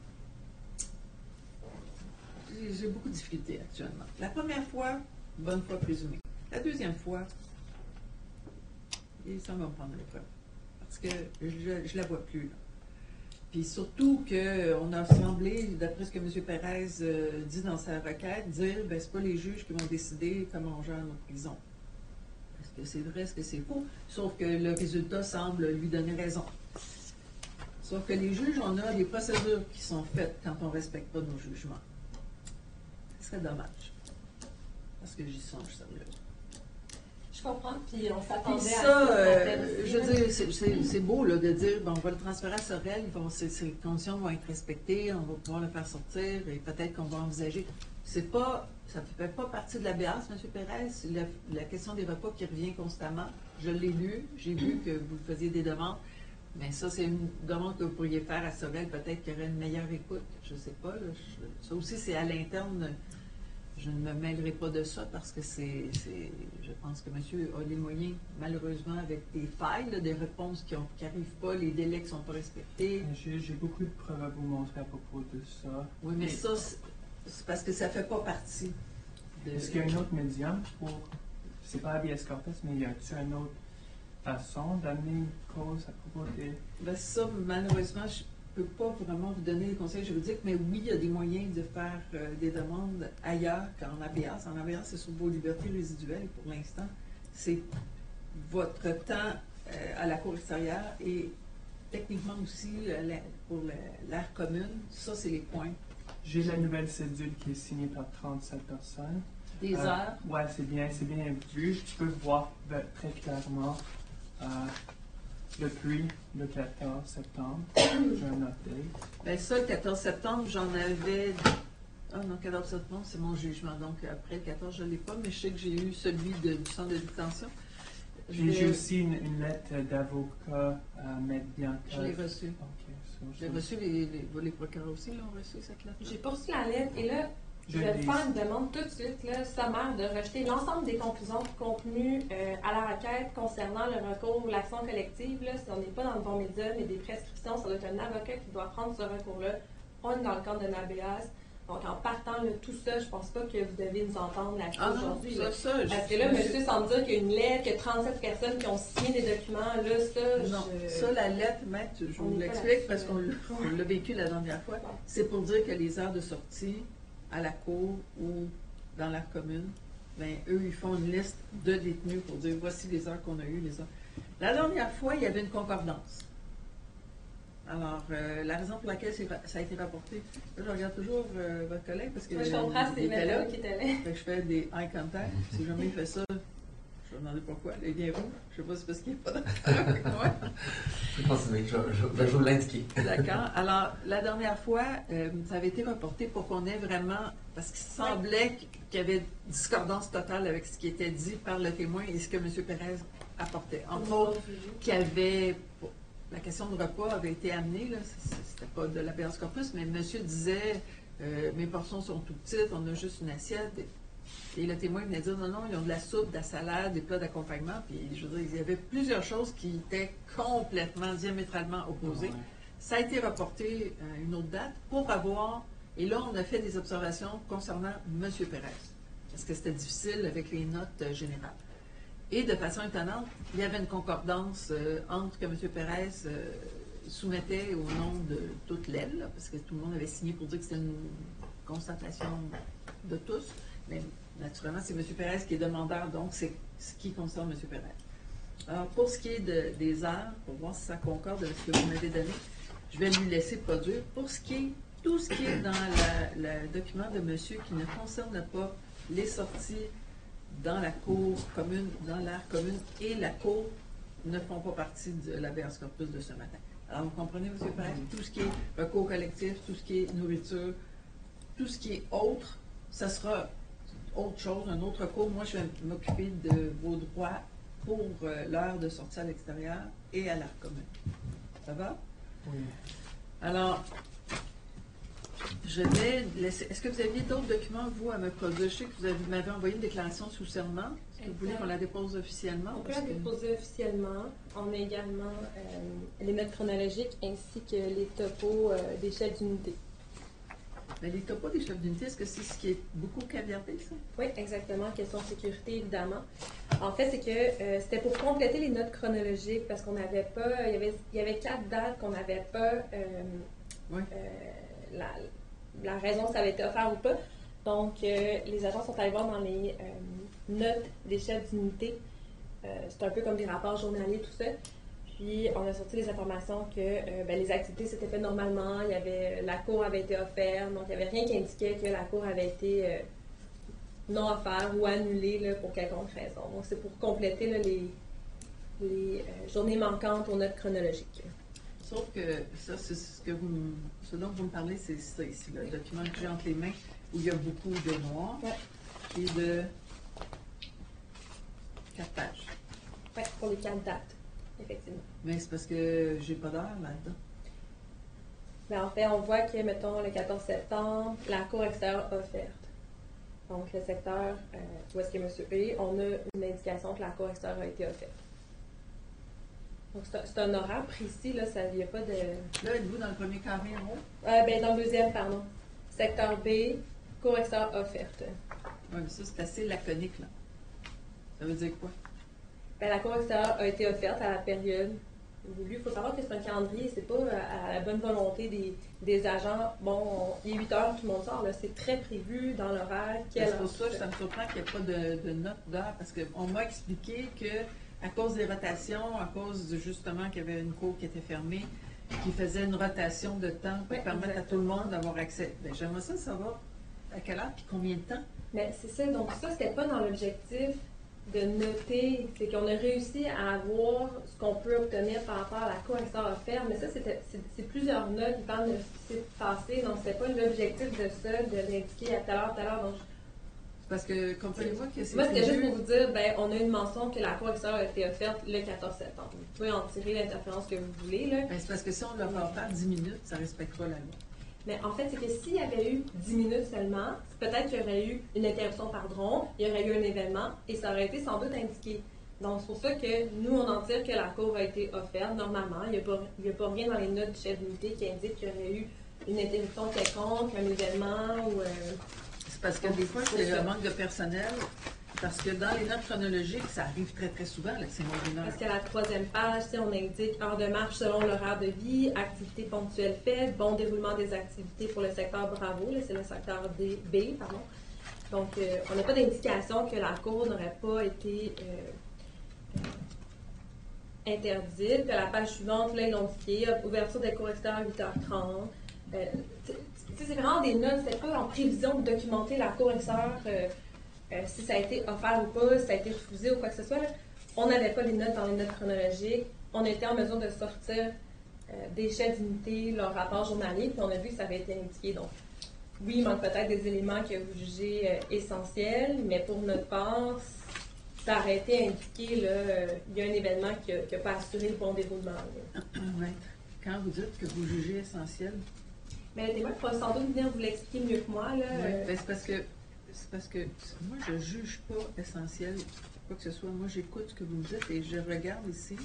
j'ai j'ai beaucoup de difficultés actuellement. La première fois, bonne foi présumée. La deuxième fois, et ça va me prendre l'épreuve. Parce que je ne la vois plus. Là. Puis surtout qu'on a semblé, d'après ce que M. Pérez euh, dit dans sa requête, dire ben c'est pas les juges qui vont décider comment on gère nos prisons. Est-ce que c'est vrai, est-ce que c'est faux? Sauf que le résultat semble lui donner raison. Sauf que les juges, on a des procédures qui sont faites quand on ne respecte pas nos jugements. Ce serait dommage. Parce que j'y songe sérieusement. Je comprends, puis on Puis s'attendait ça, à euh, je veux dire, c'est- c'est c'est beau là, de dire, bon, on va le transférer à Sorel, ils vont- ces, ces conditions vont être respectées, on va pouvoir le faire sortir et peut-être qu'on va envisager. C'est pas, ça ne fait pas partie de la B A S, M. Pérez, la, la question des repas qui revient constamment. Je l'ai lu, j'ai vu que vous faisiez des demandes, mais ça, c'est une demande que vous pourriez faire à Sorel, peut-être qu'il y aurait une meilleure écoute, je ne sais pas. Là, je- ça aussi, c'est à l'interne. Je ne me mêlerai pas de ça parce que c'est, c'est je pense que monsieur a les moyens, malheureusement, avec des failles, là, des réponses qui n'arrivent pas, les délais qui ne sont pas respectés. J'ai j'ai beaucoup de preuves à vous montrer à propos de ça. Oui, mais Et ça, c'est c'est parce que ça ne fait pas partie de... Est-ce qu'il y a un autre médium pour. C'est pas habeas corpus, mais y a-t-il une autre façon d'amener une cause à propos des. Ben, ça, malheureusement, je ne peux pas vraiment vous donner des conseils juridiques, mais oui, il y a des moyens de faire euh, des demandes ailleurs qu'en habeas. En habeas, c'est sur vos libertés résiduelles pour l'instant. C'est votre temps euh, à la cour extérieure et techniquement aussi euh, la- pour le- l'aire commune. Ça, c'est les points. J'ai la nouvelle cédule qui est signée par trente-sept personnes. Des Euh, heures. Ouais, c'est bien, c'est bien vu. Tu peux voir ve- très clairement euh, depuis le quatorze septembre. J'ai un update. Ben ça, le quatorze septembre, j'en avais... Ah non, quatorze septembre, c'est mon jugement. Donc, après le quatorze, je ne l'ai pas, mais je sais que j'ai eu celui de- du centre de détention. Je Et j'ai l'ai aussi une, une lettre d'avocat à Maître Bianca. je l'ai reçu. Ok, so, J'ai so- reçu, les, les, les procureurs aussi l'ont reçu, cette lettre. J'ai poursuivi la lettre et là, je Je vais lis. faire une demande tout de suite, là, sommaire, de rejeter l'ensemble des conclusions contenues euh, à la requête concernant le recours ou l'action collective. Là, si on n'est pas dans le bon média, mais des prescriptions, ça doit être un avocat qui doit prendre ce recours-là. On est dans le cadre d'un habeas. Donc, en partant de tout ça, je pense pas que vous devez nous entendre là-dessus Ah non, aujourd'hui. ça, là. ça, Parce je- que là, je- monsieur semble dire qu'il y a une lettre, qu'il y a trente-sept personnes qui ont signé des documents. Là, ça, Non, je... ça, la lettre, maître, je On vous n'est pas l'explique là-dessus, parce qu'on l'a- on l'a vécu la dernière fois. C'est pour dire que les heures de sortie à la cour ou dans la commune, ben, eux, ils font une liste de détenus pour dire voici les heures qu'on a eues, les heures. La dernière fois, il y avait une concordance. Alors, euh, la raison pour laquelle c'est ra- ça a été rapporté, là, je regarde toujours euh, votre collègue parce que Moi, je comprends, c'est il était là. Nathalie qui était là. Fait que je fais des eye contact. Si jamais il fait ça, je vais demander pourquoi. Il vient où? Je sais pas si c'est parce qu'il n'est pas d'accord avec moi. Je vais continuer, je, je, je vais vous l'indiquer. D'accord. Alors, la dernière fois, euh, ça avait été reporté pour qu'on ait vraiment... Parce qu'il semblait qu'il y avait discordance totale avec ce qui était dit par le témoin et ce que M. Pérez apportait. Entre autres, qu'il y avait... La question de repas avait été amenée, là, c'était pas de l'habeas corpus, mais monsieur disait euh, mes portions sont tout petites, on a juste une assiette. Et, et le témoin venait dire non, non, ils ont de la soupe, de la salade, des plats d'accompagnement. Puis je veux dire, il y avait plusieurs choses qui étaient complètement, diamétralement opposées. Ouais. Ça a été reporté à une autre date pour avoir, et là, on a fait des observations concernant M. Pérez, parce que c'était difficile avec les notes euh, générales. Et de façon étonnante, il y avait une concordance euh, entre que M. Pérez euh, soumettait au nom de toute l'aile, là, parce que tout le monde avait signé pour dire que c'était une constatation de tous. Mais naturellement, c'est M. Pérez qui est demandeur, donc c'est ce qui concerne M. Pérez. Alors, pour ce qui est de- des heures, pour voir si ça concorde avec ce que vous m'avez donné, je vais lui laisser produire. Pour ce qui est, tout ce qui est dans le document de monsieur qui ne concerne pas les sorties dans la cour commune, dans l'aire commune et la cour ne font pas partie de l'habeas corpus de ce matin. Alors, vous comprenez, M. Perez? Tout ce qui est recours collectif, tout ce qui est nourriture, tout ce qui est autre, ça sera autre chose, un autre recours. Moi, je vais m'occuper de vos droits pour euh, l'heure de sortie à l'extérieur et à l'art commun. Ça va? Oui. Alors, je vais laisser. Est-ce que vous aviez d'autres documents, vous, à me produire? Je sais que vous avez- vous m'avez envoyé une déclaration sous serment. Est-ce que vous voulez qu'on la dépose officiellement? On peut Parce la que- déposer officiellement. On a également euh, les notes chronologiques ainsi que les topos euh, des chefs d'unité. Mais les topos des chefs d'unité, est-ce que c'est ce qui est beaucoup caviardé, ça? Oui, exactement. Question de sécurité, évidemment. En fait, c'est que euh, c'était pour compléter les notes chronologiques parce qu'on n'avait pas. Il y avait, il y avait quatre dates qu'on n'avait pas. euh, Oui. euh, la, la raison que ça avait été offert ou pas. Donc, euh, les agents sont allés voir dans les euh, notes des chefs d'unité. Euh, c'est un peu comme des rapports journaliers, tout ça. Puis, on a sorti les informations que euh, ben, les activités s'étaient faites normalement. Il y avait, la cour avait été offerte. Donc, il n'y avait rien qui indiquait que la cour avait été euh, non offerte ou annulée là, pour quelconque raison. Donc, c'est pour compléter là, les, les euh, journées manquantes aux notes chronologiques. Sauf que ça, c'est ce que vous, me- ce dont vous me parlez, c'est ça ici, le document que j'ai entre les mains, où il y a beaucoup de noir, Ouais. qui est de quatre pages. Oui, pour les quatre dates, effectivement. Mais c'est parce que j'ai pas d'heure là-dedans. Mais en fait, on voit que, mettons, le quatorze septembre, la cour extérieure offerte. Donc, le secteur euh, où est-ce que M. E, on a une indication que la cour extérieure a été offerte. Donc, c'est un, c'est un horaire précis, là, ça, il n'y a pas de... Là, êtes-vous dans le premier carré en haut? Euh, ben, dans le deuxième, pardon. Secteur B, cour extérieure offerte. Oui, mais ça, c'est assez laconique, là. Ça veut dire quoi? Ben, la cour extérieure a été offerte à la période voulue. Il faut savoir que c'est un calendrier, c'est pas à, à la bonne volonté des, des agents. Bon, on- il est huit heures, tout le monde sort, là. C'est très prévu dans l'horaire. quelle C'est pour heure ça que c'est ça me surprend qu'il n'y ait pas de, de note d'heure, parce qu'on m'a expliqué que à cause des rotations, à cause de, justement qu'il y avait une cour qui était fermée, qui faisait une rotation de temps pour Oui, permettre à exactement. tout le monde d'avoir accès. Ben, j'aimerais ça savoir à quelle heure et combien de temps. Mais c'est ça, donc ça, c'était pas dans l'objectif de noter, c'est qu'on a réussi à avoir ce qu'on peut obtenir par rapport à la cour extérieure offerte, mais ça, c'était, c'est, c'est plusieurs notes qui parlent de ce qui s'est passé, donc c'était pas l'objectif de ça, de l'indiquer à telle heure, telle heure. Donc, Parce que, comprenez-moi que c'est moi, c'était juste prévu- pour vous dire, ben, on a une mention que la cour extérieure a été offerte le quatorze septembre. Vous pouvez en tirer l'interférence que vous voulez, là. Ben, c'est parce que si on leur a offert dix minutes, ça ne respecte pas la loi. Mais en fait, c'est que s'il y avait eu dix minutes seulement, peut-être qu'il y aurait eu une interruption par drone, il y aurait eu un événement et ça aurait été sans doute indiqué. Donc, c'est pour ça que nous, on en tire que la cour a été offerte normalement. Il n'y a, pas- il y a pas rien dans les notes du chef d'unité qui indique qu'il y aurait eu une interruption quelconque, un événement ou. euh, C'est parce que des fois, c'est un manque de personnel. Parce que dans les notes chronologiques, ça arrive très, très souvent, là, que c'est moins d'une heure. Parce qu'à la troisième page, tu sais, on indique heure de marche selon l'horaire de vie, activités ponctuelles faites, bon déroulement des activités pour le secteur Bravo, là, c'est le secteur D, B, pardon. Donc, euh, on n'a pas d'indication que la cour n'aurait pas été euh, euh, interdite. Puis à la page suivante, là, ils l'ont indiqué, ouverture des cours extérieures à huit heures trente. Euh, tu sais, c'est vraiment des notes, c'est pas en prévision de documenter la cour extérieure. euh, Euh, si ça a été offert ou pas, si ça a été refusé ou quoi que ce soit, là, on n'avait pas les notes dans les notes chronologiques. On était en mesure de sortir euh, des chefs d'unité, leur rapport journalier, puis on a vu que ça avait été indiqué. Donc, oui, il manque peut-être des éléments que vous jugez euh, essentiels, mais pour notre part, ça aurait été indiqué, là, euh, il y a un événement qui n'a pas assuré le bon déroulement. là. Maître, quand vous dites que vous jugez essentiel, Mais le témoin pourra sans doute venir vous l'expliquer mieux que moi. Là, euh, ben, c'est parce que c'est parce que moi, je juge pas essentiel quoi que ce soit. Moi, j'écoute ce que vous me dites et je regarde ici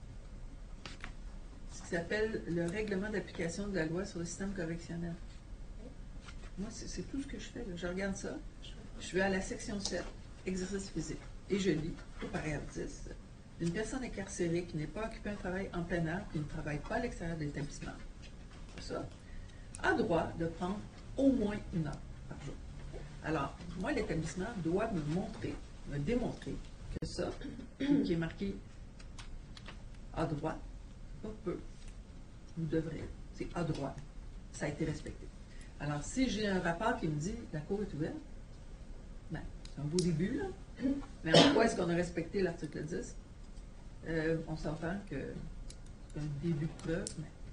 ce qui s'appelle le règlement d'application de la loi sur le système correctionnel. Moi, c'est c'est tout ce que je fais, là. Je regarde ça. Je vais à la section sept, exercice physique, et je lis, au paragraphe dix, une personne incarcérée qui n'est pas occupée un travail en plein air, qui ne travaille pas à l'extérieur de l'établissement, ça, a droit de prendre au moins une heure par jour. Alors, moi, l'établissement doit me montrer, me démontrer que ça, qui est marqué à droit, pas peu, vous devrez, c'est à droit, ça a été respecté. Alors, si j'ai un rapport qui me dit la cour est ouverte, ben, c'est un beau début, là. Mais en quoi est-ce qu'on a respecté l'article dix? Euh, on s'entend que c'est un début de preuve, mais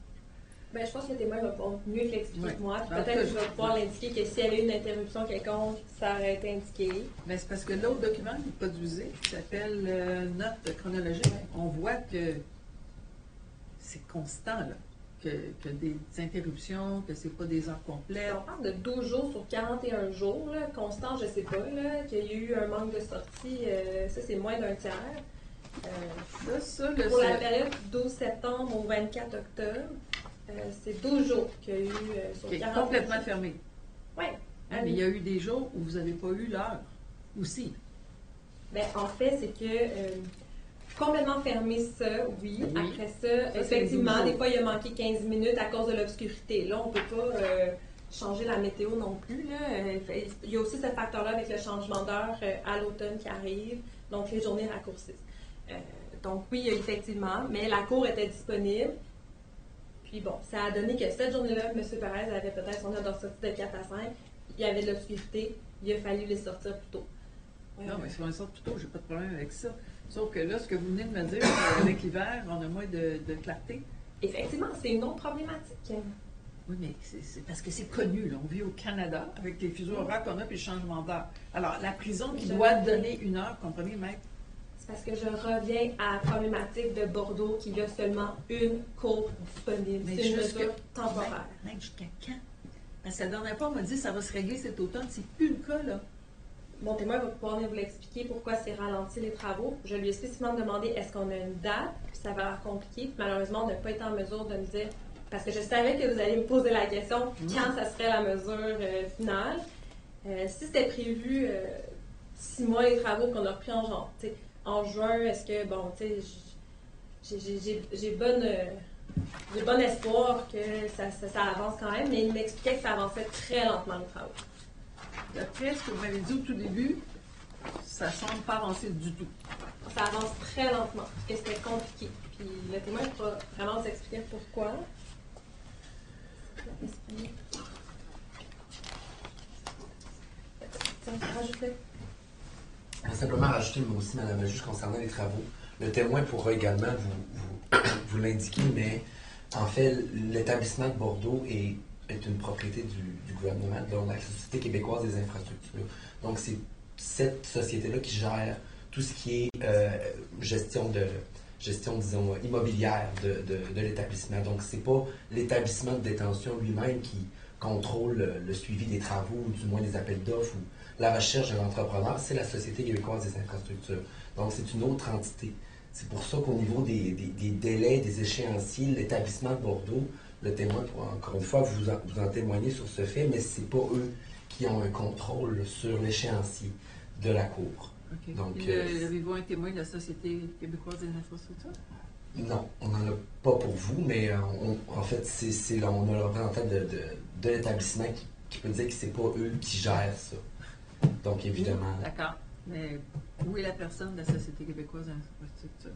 Ben, je pense que le témoin va pouvoir mieux l'expliquer Ouais. que moi. Puis En peut-être tout que je cas, vais pouvoir l'indiquer que s'il y avait eu une interruption quelconque, ça aurait été indiqué. Mais c'est parce que l'autre document qui est produisé, qui s'appelle euh, Note chronologique, on voit que c'est constant, là. Que, que des interruptions, que c'est pas des heures complètes. On parle de douze jours sur quarante et un jours, là. Constant, je sais pas, là, qu'il y a eu un manque de sortie, euh, ça c'est moins d'un tiers. Euh, Ça, ça, le pour la ça- période du douze septembre au vingt-quatre octobre, euh, c'est douze jours qu'il y a eu euh, sur qui est quarante. complètement fermé. Oui. Hein, mais il y a eu des jours où vous n'avez pas eu l'heure aussi. Ben, en fait, c'est que euh, complètement fermé, ça, oui. Oui. Après ça, c'est effectivement, douze des jours. fois, il a manqué quinze minutes à cause de l'obscurité. Là, on ne peut pas euh, changer la météo non plus. Là. Euh, fait- Il y a aussi ce facteur-là avec le changement d'heure euh, à l'automne qui arrive, donc les journées raccourcissent. Euh, donc oui, il y a effectivement, mais la cour était disponible. Puis bon, ça a donné que cette journée-là, M. Perez avait peut-être son heure de sortie de quatre à cinq. Il y avait de l'obscurité. Il a fallu les sortir plus tôt. Euh, Non, mais si on les sort plus tôt, j'ai pas de problème avec ça. Sauf que là, ce que vous venez de me dire, c'est qu'avec l'hiver, on a moins de, de clarté. Effectivement, c'est une autre problématique. Oui, mais c'est c'est parce que c'est connu, là. On vit au Canada avec les fuseaux horaires qu'on a puis le changement d'heure. Alors, la prison qui Je- doit donner une heure, comprenez, maître? C'est parce que je reviens à la problématique de Bordeaux qu'il y a seulement une cour disponible. Mais C'est une jusque- mesure temporaire. Maître, jusqu'à quand? Parce que la dernière fois, on m'a dit que ça va se régler cet automne. C'est plus le cas, là. Mon témoin va pouvoir venir vous l'expliquer pourquoi c'est ralenti les travaux. Je lui ai spécifiquement demandé est-ce qu'on a une date, puis ça va l'air compliqué. Puis malheureusement, on n'a pas été en mesure de me dire, parce que je savais que vous alliez me poser la question quand ça serait la mesure euh, finale. Euh, si c'était prévu euh, six mois les travaux qu'on a repris en, genre, tu sais, en juin, est-ce que, bon, tu sais, j'ai- j'ai- j'ai j'ai bonne. euh, J'ai bon espoir que ça, ça, ça avance quand même, mais il m'expliquait que ça avançait très lentement les travaux. D'après ce que vous m'avez dit au tout début, ça semble pas avancer du tout. Ça avance très lentement, parce que c'était compliqué. Puis le témoin pourra vraiment vous expliquer pourquoi. Tiens, rajoute-le. Je vais simplement rajouter moi aussi, Madame la juge, concernant les travaux. Le témoin pourra également vous, vous, vous l'indiquer, mais en fait, l'établissement de Bordeaux est, est une propriété du, du gouvernement, de la Société québécoise des infrastructures. Donc, c'est cette société-là qui gère tout ce qui est euh, gestion de gestion, disons, immobilière de, de, de l'établissement. Donc, c'est pas l'établissement de détention lui-même qui contrôle le, le suivi des travaux, ou du moins des appels d'offres, ou la recherche de l'entrepreneur, c'est la Société québécoise des infrastructures. Donc, c'est une autre entité. C'est pour ça qu'au niveau des, des, des délais, des échéanciers, l'établissement de Bordeaux, le témoin pourra encore une fois vous en, vous en témoigner sur ce fait, mais c'est pas eux qui ont un contrôle sur l'échéancier de la Cour. OK. Donc, Puis, euh, le- avez-vous un témoin de la Société québécoise des infrastructures? Non, on n'en a pas pour vous, mais euh, on- en fait, c'est, c'est là, on a le représentant de, de, de l'établissement qui, qui peut dire que c'est pas eux qui gèrent ça. Donc, évidemment, D'accord. Mais où est la personne de la Société québécoise des infrastructures?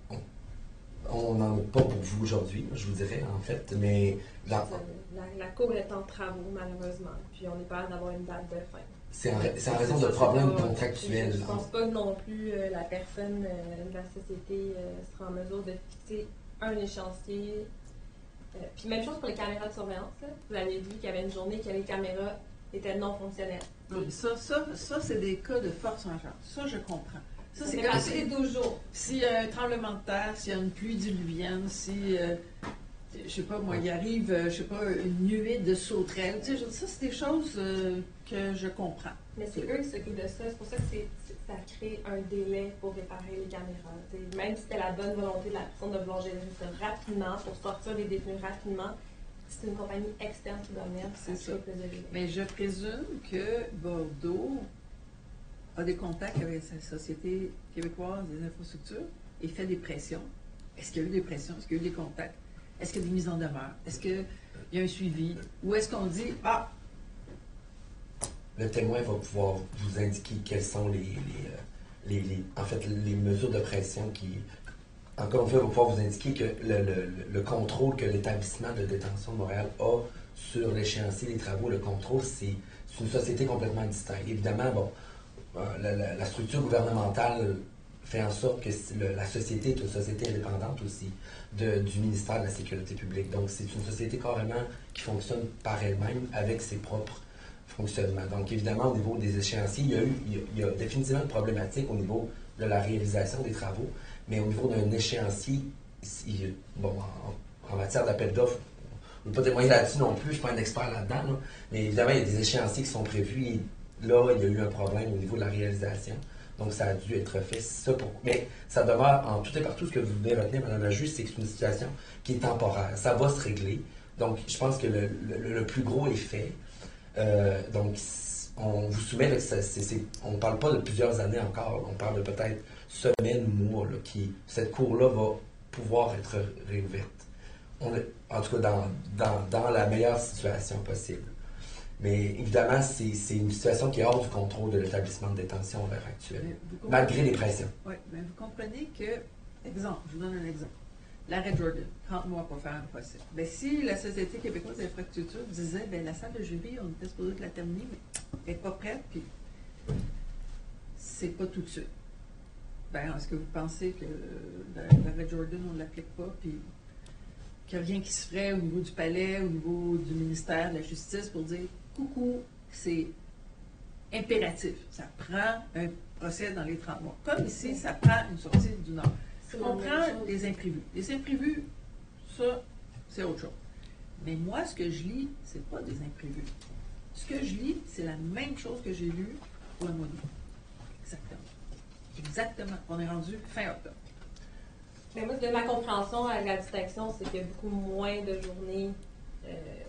on n'en a pas pour vous aujourd'hui, je vous dirais, en fait, mais dans- La, la cour est en travaux, malheureusement, puis on est pas d'avoir une date de fin. c'est en, ra- c'est en raison Ça, de c'est problèmes pas- contractuels. Je ne pense pas que non plus euh, la personne euh, de la société euh, sera en mesure de fixer un échéancier. Euh, puis même chose pour les caméras de surveillance. Là. Vous avez vu qu'il y avait une journée que les caméras étaient non fonctionnelles. Oui, Ça, ça, ça c'est des cas de force majeure. Ça, je comprends. Ça, Ça c'est fait comme partie si- des douze jours. s'il y a un tremblement de terre, s'il y a une pluie diluvienne, si, euh, je sais pas, moi, il arrive, euh, je sais pas, une nuée de sauterelles. Tu sais, je- ça, c'est des choses euh, que je comprends. Mais c'est eux qui s'occupent de ça. C'est pour ça que c'est, c'est- ça crée un délai pour réparer les caméras. T'sais, même si c'était la bonne volonté de la personne de vouloir gérer ça rapidement, pour sortir les détenus rapidement, c'est une compagnie externe qui doit venir. C'est ça. crée plus de délai. Mais je présume que Bordeaux a des contacts avec sa Société québécoise des infrastructures et fait des pressions. Est-ce qu'il y a eu des pressions? Est-ce qu'il y a eu des contacts? Est-ce qu'il y a des mises en demeure? Est-ce qu'il y a un suivi? Ou est-ce qu'on dit, ah, Le témoin va pouvoir vous indiquer quelles sont les, les, euh, les- les- en fait, les mesures de pression qui... Encore une fois, il va pouvoir vous indiquer que le, le- le contrôle que l'établissement de détention de Montréal a sur l'échéancier des travaux, le contrôle, c'est c'est une société complètement distincte. Évidemment, bon, euh, la, la- la structure gouvernementale fait en sorte que le, la société est une société indépendante aussi de, du ministère de la Sécurité publique. Donc, c'est une société carrément qui fonctionne par elle-même avec ses propres fonctionnements. Donc, évidemment, au niveau des échéanciers, il y a, eu, il y a, il y a définitivement une problématique au niveau de la réalisation des travaux, mais au niveau d'un échéancier, il, bon, en, en matière d'appel d'offres, je ne veux pas témoigner là-dessus non plus, je ne suis pas un expert là-dedans, là, mais évidemment, il y a des échéanciers qui sont prévus et là, il y a eu un problème au niveau de la réalisation. Donc, ça a dû être fait. Ça pour... Mais ça demeure, en tout et partout, ce que vous devez retenir, Mme la juge, c'est que c'est une situation qui est temporaire. Ça va se régler. Donc, je pense que le, le, le plus gros est fait. Euh, donc, on vous soumet, là, que ça, c'est, c'est, on ne parle pas de plusieurs années encore. On parle de peut-être semaines ou mois. Là, qui, cette cour-là va pouvoir être réouverte. On est, en tout cas, dans, dans, dans la meilleure situation possible. Mais évidemment, c'est, c'est une situation qui est hors du contrôle de l'établissement de détention à l'heure actuelle, malgré les pressions. Oui, mais vous comprenez que, exemple, je vous donne un exemple. L'arrêt Jordan, trente mois pour faire un procès. Bien, si la Société québécoise d'infrastructure disait, bien, la salle de jury, on était supposé de la terminer, mais elle n'est pas prête, puis c'est pas tout de suite. Bien, est-ce que vous pensez que l'arrêt Jordan, on ne l'applique pas, puis qu'il n'y a rien qui se ferait au niveau du palais, au niveau du ministère de la Justice pour dire coucou, c'est impératif. Ça prend un procès dans les trente mois. Comme ici, ça prend une sortie du Nord. On prend des imprévus. Les imprévus, ça, c'est autre chose. Mais moi, ce que je lis, c'est pas des imprévus. Ce que je lis, c'est la même chose que j'ai lu pour le mois d'août. Exactement. Exactement. On est rendu fin octobre. Mais moi, de ma compréhension à la distinction, c'est qu'il y a beaucoup moins de journées euh,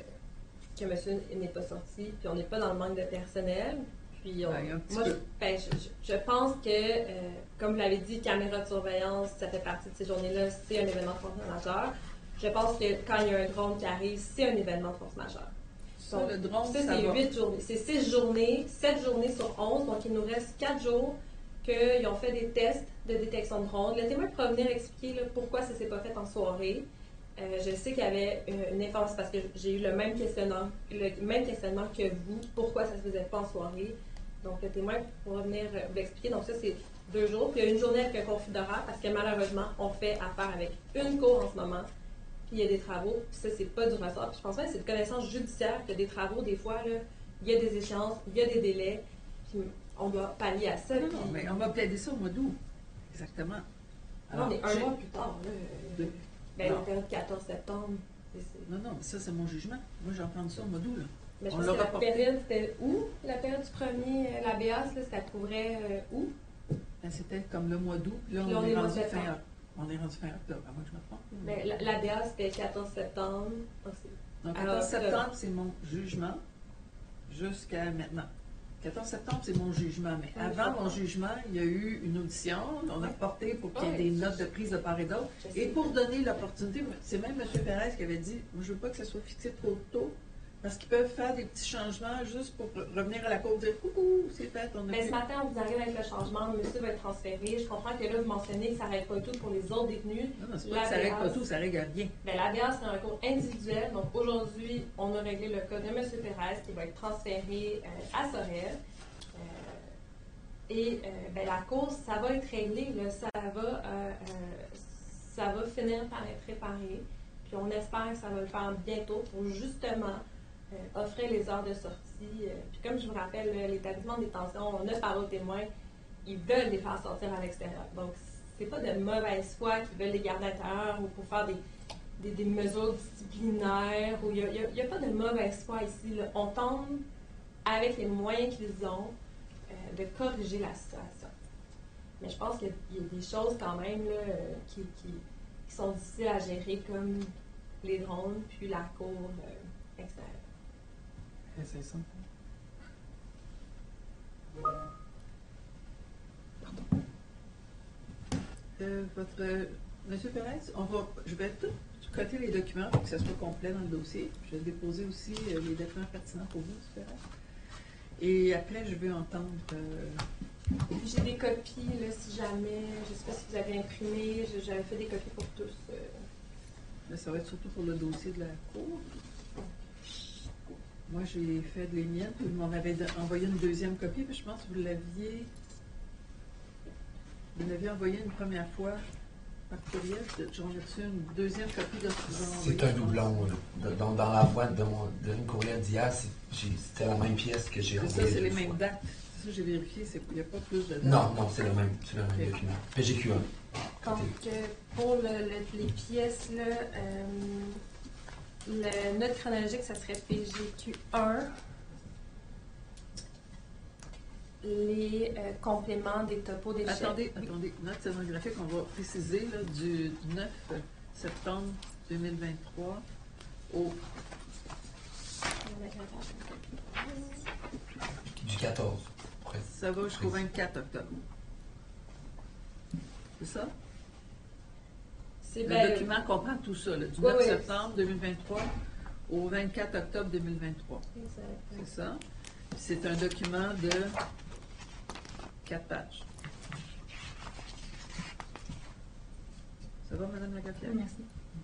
que monsieur n'est pas sorti, puis on n'est pas dans le manque de personnel. Puis on, ben, moi, je, ben, je, je pense que, euh, comme vous l'avez dit, caméra de surveillance, ça fait partie de ces journées-là, c'est un événement de force majeure. Je pense que quand il y a un drone qui arrive, c'est un événement de force majeure. Ça, donc, le drone, ça, c'est huit journées. C'est six journées, sept journées sur onze, donc il nous reste quatre jours qu'ils ont fait des tests de détection de drone. Le témoin pourra venir expliquer là, pourquoi ça ne s'est pas fait en soirée. Euh, je sais qu'il y avait une, une information, parce que j'ai eu le même questionnement, le même questionnement que vous, pourquoi ça ne se faisait pas en soirée. Donc, le témoin pourra venir euh, vous expliquer. Donc, ça, c'est deux jours. Puis, il y a une journée avec un conflit d'horaire, parce que malheureusement, on fait affaire avec une cour en ce moment, puis il y a des travaux, puis ça, c'est pas du ressort. Puis, je pense que c'est de connaissance judiciaire que des travaux, des fois, là, il y a des échéances, il y a des délais, puis on doit pallier à ça. Non, puis... non, mais on va plaider ça au mois d'août. Exactement. Alors, non, mais un mois plus tard, là, de... ben, la période quatorze septembre. C'est, c'est... Non, non, mais ça, c'est mon jugement. Moi, j'ai entendu ça au mois d'août, là. Mais je on pense l'a que la rapporté. période, c'était où? La période du premier, euh, l'A B A S, là, ça couvrait euh, où? Ben, c'était comme le mois d'août. Là, Puis on, on est est rendu mois fin septembre. octobre. On est rendu fin octobre, à moins que je me trompe. Mais l'A B A S, c'était quatorze septembre. Donc, c'est... Donc, Alors, quatorze septembre, c'est mon jugement jusqu'à maintenant. quatorze septembre, c'est mon jugement. Mais Oui, avant mon jugement, il y a eu une audition. On a reporté pour qu'il y ait Oui. des notes de prise de part et d'autre. Je sais. Et pour donner l'opportunité, c'est même M. Perez qui avait dit, moi, je ne veux pas que ça soit fixé trop tôt, parce qu'ils peuvent faire des petits changements juste pour revenir à la cour et dire coucou, c'est fait, on a Mais pu- ce matin, on vous arrive avec le changement. Le monsieur va être transféré. Je comprends que là, vous mentionnez que ça n'arrête pas tout pour les autres détenus. Non, non, c'est pas que ça règle pas tout, ça règle rien. Ben, l'A B A S, c'est un recours individuel. Donc, aujourd'hui, on a réglé le cas de M. Perez qui va être transféré euh, à Sorel. Euh, et euh, ben, la cause, ça va être réglé. Là. Ça, va, euh, euh, ça va finir par être réparé. Puis on espère que ça va le faire bientôt pour justement euh, offrir les heures de sortie. Euh, puis comme je vous rappelle, là, l'établissement de détention, on a parlé aux témoins, ils veulent les faire sortir à l'extérieur. Donc, c'est pas de mauvaise foi qu'ils veulent les garder à l'intérieur ou pour faire des, des, des mesures disciplinaires. Il n'y a, a, a pas de mauvaise foi ici. Là. On tente, avec les moyens qu'ils ont, euh, de corriger la situation. Mais je pense qu'il y a des choses quand même là, euh, qui, qui, qui sont difficiles à gérer, comme les drones, puis la cour euh, extérieure. C'est ça. Euh, votre, euh, Monsieur Perez, on va, je vais tout coter les documents pour que ça soit complet dans le dossier. Je vais déposer aussi euh, les documents pertinents pour vous, Monsieur Perez. Et après, je vais entendre. Euh, J'ai des copies, là, si jamais. Je ne sais pas si vous avez imprimé. J'avais fait des copies pour tous. Euh. là, ça va être surtout pour le dossier de la cour. Moi, j'ai fait de les miennes, puis vous m'en avez de- envoyé une deuxième copie, puis je pense que vous l'aviez. Vous l'aviez envoyé une première fois par courriel. J'en ai-tu une deuxième copie de ce que vous avez envoyé? C'est un doublon. là. De- Donc, dans la boîte de mon de mon courriel d'hier, c'est- j'ai- c'était la même pièce que j'ai C'est envoyée. ça, c'est les deux mêmes fois. dates. C'est ça, j'ai vérifié. c'est- Il n'y a pas plus de dates. Non, non, c'est le même, c'est le même Ok. document. P G Q un. Donc, euh, pour le- le- les pièces, là, euh, le note chronologique, ça serait P G Q un. Les euh, compléments des topos des chefs. Attendez, attendez. Note scénographique, on va préciser là, du neuf septembre deux mille vingt-trois au Du quatorze. presque. ça va jusqu'au vingt-quatre octobre. C'est ça? C'est Le ben, document comprend tout ça, là, du Oui, neuf oui. septembre deux mille vingt-trois au vingt-quatre octobre deux mille vingt-trois. exact. C'est ça? Puis c'est un document de quatre pages. Ça va, Madame la Gafière? Merci.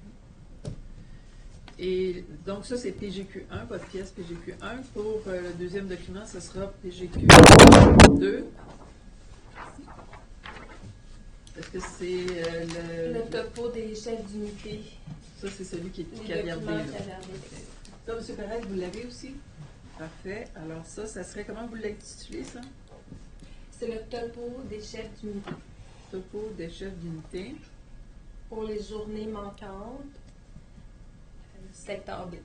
Et donc, ça, c'est P G Q un, votre pièce P G Q un. Pour euh, le deuxième document, ce sera P G Q deux. Est-ce que c'est euh, le... Le topo des chefs d'unité. Ça, c'est celui qui est Les caviardé. documents là. caviardés. Ça, M. Perez, vous l'avez aussi? Parfait. Alors ça, ça serait, comment vous l'intitulez, ça? C'est le topo des chefs d'unité. Topo des chefs d'unité. Pour les journées manquantes, euh, secteur B.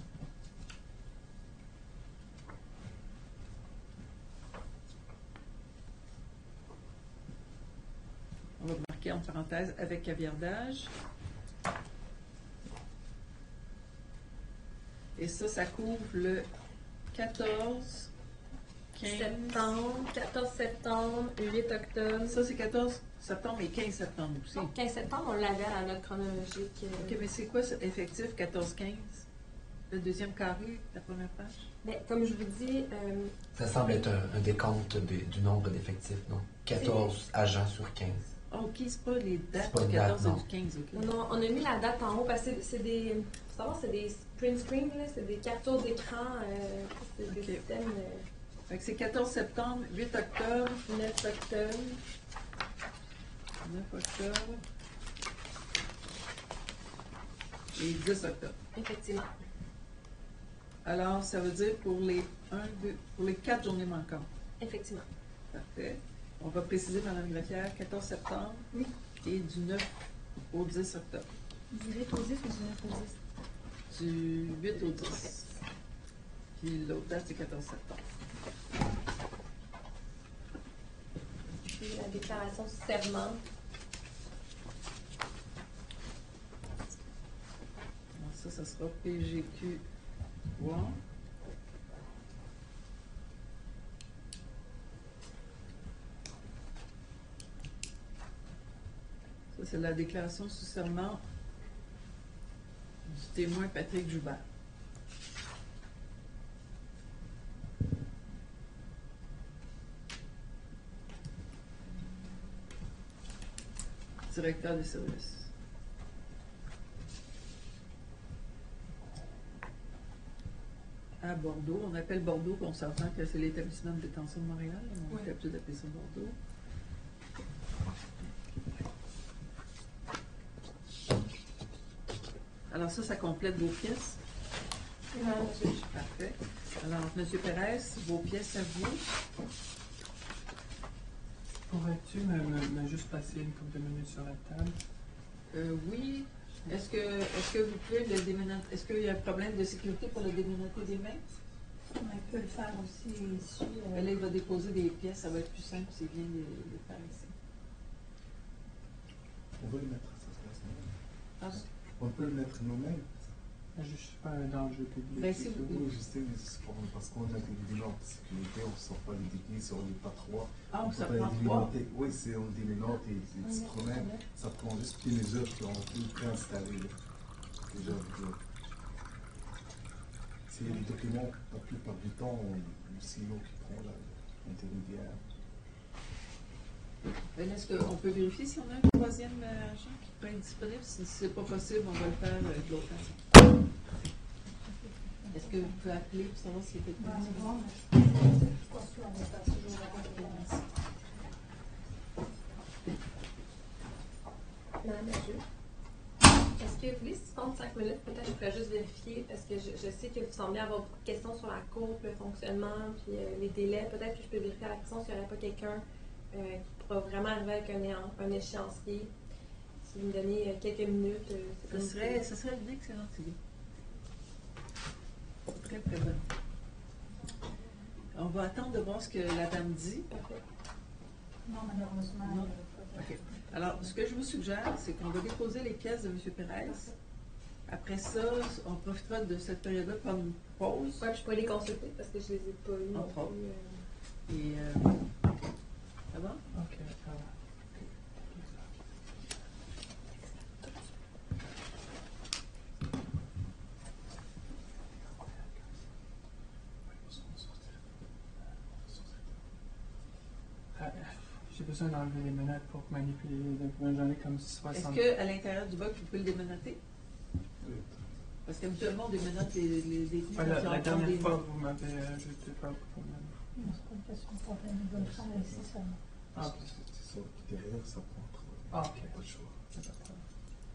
On va marquer en parenthèse avec caviardage. Et ça, ça couvre le quatorze, quinze. Septembre, quatorze septembre, huit octobre. Ça, c'est quatorze septembre et quinze septembre aussi. Donc, quinze septembre, on l'avait à la note chronologique. euh, OK, mais c'est quoi ce effectif quatorze quinze? Le deuxième carré, la première page? Mais comme je vous dis, euh, Ça semble être un, un décompte des- du nombre d'effectifs, donc quatorze agents sur quinze. Ah, OK, c'est pas les dates C'est pas du une date, quatorze et non. du quinze, OK. on a, on a mis la date en haut parce que c'est- c'est des. Faut savoir, c'est des print screens, là, c'est des captures d'écran, euh, c'est des Ok. systèmes euh, Fait que c'est quatorze septembre, huit octobre, neuf octobre. neuf octobre et dix octobre. Effectivement. Alors, ça veut dire pour les un, deux, pour les quatre journées manquantes. Effectivement. Parfait. On va préciser, Mme Greffière, quatorze septembre Oui. et du neuf au dix octobre. Du huit au dix ou du neuf au dix? Du huit au dix. Puis l'autre date, c'est quatorze septembre. Puis la déclaration de serment. Alors ça, ça sera P G Q trois. Ça, c'est la déclaration sous serment du témoin Patrick Joubert. Directeur des services. À Bordeaux. On appelle Bordeaux, puis on s'entend que c'est l'établissement de détention de Montréal. On Oui. a l'habitude d'appeler ça Bordeaux. Alors ça, ça complète vos pièces. Non, monsieur. Parfait. Alors, M. Pérez, vos pièces à vous. Pourrais-tu me, me- me juste passer une couple de minutes sur la table? Euh, oui. Est-ce que, est-ce que vous pouvez le déménager? Est-ce qu'il y a un problème de sécurité pour le déménager des mains? On peut le faire aussi ici. euh, Là, il va déposer des pièces, ça va être plus simple, c'est bien de les faire ici. On peut le mettre à sa place nous-mêmes. Pardon? On peut le mettre nous-mêmes. Je ne suis pas un danger public. Ben, si et tout. vous- Oui, je sais, mais c'est pour- parce qu'on a des vigilants de sécurité, on ne sort pas les détenus sur les pas trois. Ah, On ça peut pas prend les trois. délimiter. Oui, c'est on déménage et on c'est est trop même. là. Ça prend juste une mesure qui ont tout préinstallé. là. Déjà, déjà. C'est les documents, la plupart du temps, on- le C I O qui prend la- l'intermédiaire. Ben, est-ce qu'on peut vérifier si on a un troisième euh, agent qui peut être disponible? Si c'est pas possible, on va le faire euh, de l'autre façon. Est-ce que vous pouvez appeler pour savoir s'il est on va disponible? voir, mais je pense que on n'est pas toujours là. cinq minutes, peut-être je pourrais juste vérifier, parce que je, je sais que vous semblez avoir beaucoup de questions sur la cour, le fonctionnement, puis euh, les délais. Peut-être que je peux vérifier à la question s'il n'y aurait pas quelqu'un euh, qui pourra vraiment arriver avec un, éan- un échéancier. Si vous me donnez euh, quelques minutes, euh, c'est Ce comme serait, ce serait une excellente idée. Très, très bonne. On va attendre de voir ce que la dame dit. Parfait. Non, malheureusement. Non. euh, OK. Alors, ce que je vous suggère, c'est qu'on va déposer les pièces de M. Pérez. Après ça, on profitera de cette période-là pour une pause. Ouais, puis je pourrais les consulter parce que je les ai pas eu non Entre autres. plus. euh. Et, euh, ça va? Ok. euh, Ah, j'ai besoin d'enlever les menottes pour manipuler les documents. J'en ai comme Est-ce soixante. qu'à l'intérieur du box, vous pouvez le démenoter? Oui. Parce qu'habituellement, on démenote les, les détenus Ouais, la, qui la ont dernière des fois, notes. vous m'avez euh, jeté pas pour même. Non, c'est pas une question de problème. Ils veulent faire ici seulement. Ah, Parce ok. que c'est ça qui derrière, ça prend trop. Ah, ok. Pas de choix. C'est pas de problème.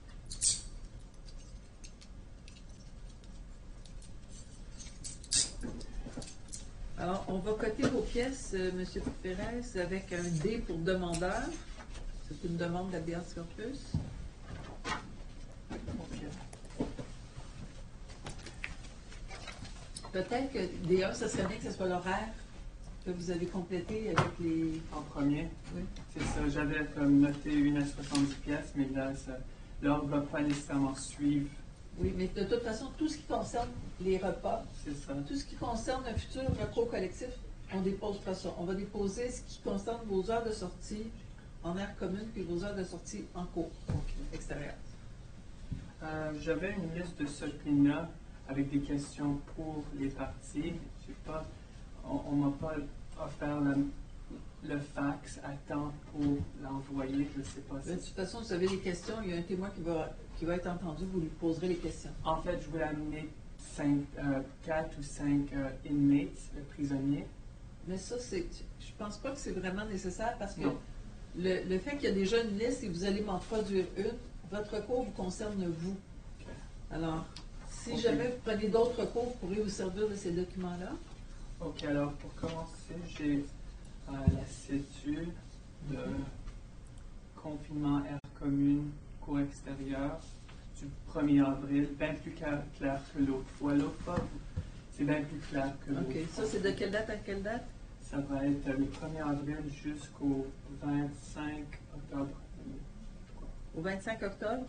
Alors, on va coter vos pièces, euh, M. Pérez, avec un D pour demandeur. C'est une demande d'habeas corpus. Ok. Peut-être que, D un, ça serait bien que ce soit l'horaire que vous avez complété avec les... En premier, Oui. c'est ça. J'avais comme noté une à soixante-dix pièces, mais là, ça, l'ordre ne va pas nécessairement suivre. Oui, mais de toute façon, tout ce qui concerne les repas, C'est ça. tout ce qui concerne un futur recours collectif, on dépose pas ça. On va déposer ce qui concerne vos heures de sortie en aire commune puis vos heures de sortie en cours extérieur. Euh, J'avais une liste de subpoenas avec des questions pour les parties. Je sais pas, on ne m'a pas offert la- le fax à temps pour l'envoyer. Je ne sais pas De toute si. façon, vous avez des questions, il y a un témoin qui va, qui va être entendu, vous lui poserez les questions. En fait, je voulais amener cinq, euh, quatre ou cinq euh, inmates, le prisonnier. Mais ça, c'est, je pense pas que c'est vraiment nécessaire parce que Non. le, le fait qu'il y a déjà une liste et vous allez m'en produire une, votre recours vous concerne vous. Alors, si Ok. jamais vous prenez d'autres recours, vous pourrez vous servir de ces documents-là. Ok, alors pour commencer, j'ai euh, la cédule de confinement air commune, cours extérieur du premier avril, bien plus clair, clair que l'autre fois. L'autre fois, c'est bien plus clair que l'autre OK. fois. Ça, c'est de quelle date à quelle date? Ça va être euh, le premier avril jusqu'au vingt-cinq octobre. Au vingt-cinq octobre?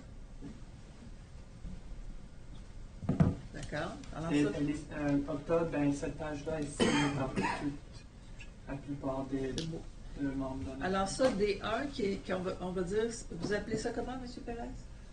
D'accord. Alors Et, ça, et les- euh, octobre, ben, cette page-là est signée par toute la plupart des, c'est beau. des membres de notre- Alors ça, D un, qui, est- qui on, va, on va dire, vous appelez ça comment, M. Pérez?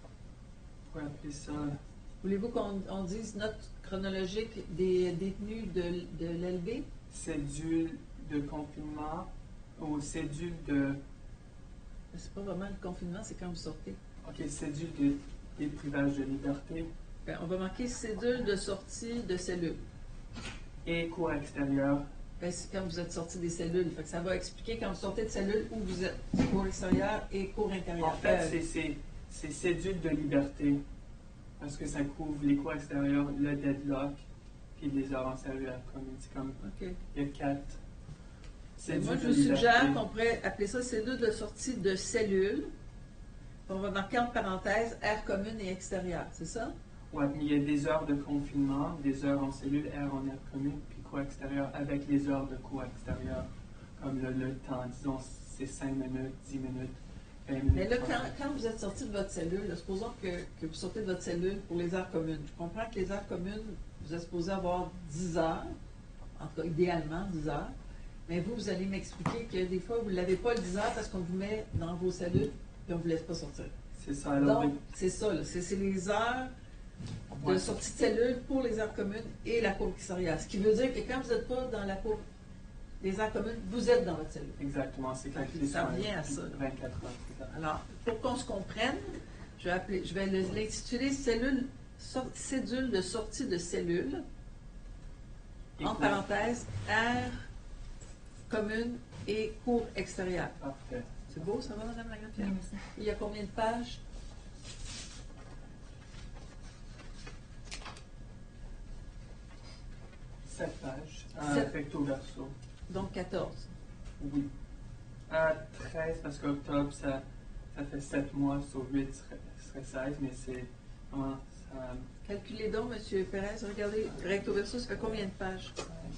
On pourrait appeler ça Voulez-vous qu'on on dise note chronologique des détenus de, de l'L B? cédule de confinement ou cédule de. C'est pas vraiment le confinement, c'est quand vous sortez. Ok, cédule de déprivage de liberté Ben, on va marquer cédule de sortie de cellule. et cours extérieur. Ben, c'est quand vous êtes sorti des cellules. Fait que ça va expliquer quand vous sortez de cellule où vous êtes. Cours extérieur et cours intérieur. En fait, Euh, c'est- c'est c'est cédule de liberté parce que ça couvre les cours extérieurs, le deadlock puis les heures en cellulaire commune. C'est comme OK. il y a quatre. Ben, Cédule moi, je de vous suggère liberté. qu'on pourrait appeler ça cellule de sortie de cellule. On va marquer en parenthèse aire commune et extérieure. C'est ça? Ouais, mais il y a des heures de confinement, des heures en cellule, air en air commune, puis cours extérieur avec les heures de cours extérieur. Comme le, le temps, disons, c'est cinq minutes, dix minutes, vingt minutes. Mais là, trente quand, minutes. quand vous êtes sorti de votre cellule, là, supposons que, que vous sortez de votre cellule pour les heures communes. Je comprends que les heures communes, vous êtes supposé avoir dix heures, en tout cas idéalement dix heures, mais vous, vous allez m'expliquer que des fois, vous ne l'avez pas le dix heures parce qu'on vous met dans vos cellules et on ne vous laisse pas sortir. C'est ça. Alors, Donc, c'est ça, là, c'est c'est les heures de ouais. sortie de cellule pour les heures communes et la cour extérieure. Ce qui veut dire que quand vous n'êtes pas dans la cour des heures communes, vous êtes dans votre cellule. Exactement, c'est Ça- calculé ça sur revient à ça. vingt-quatre heures. c'est ça. Alors, pour qu'on se comprenne, je vais, appeler, je vais le- l'intituler cellule, sor- cédule de sortie de cellule, Et en cours. parenthèse, aire commune et cour extérieure. Parfait. C'est beau, ça va, Madame la Greffière? Merci. Il y a combien de pages? sept pages, euh, Sept. recto verso. Donc quatorze. Oui. Euh, treize, parce qu'octobre, ça, ça fait sept mois, sur huit serait, serait seize, mais c'est vraiment ça. Calculez donc, M. Pérez, regardez, recto verso, ça fait combien de pages?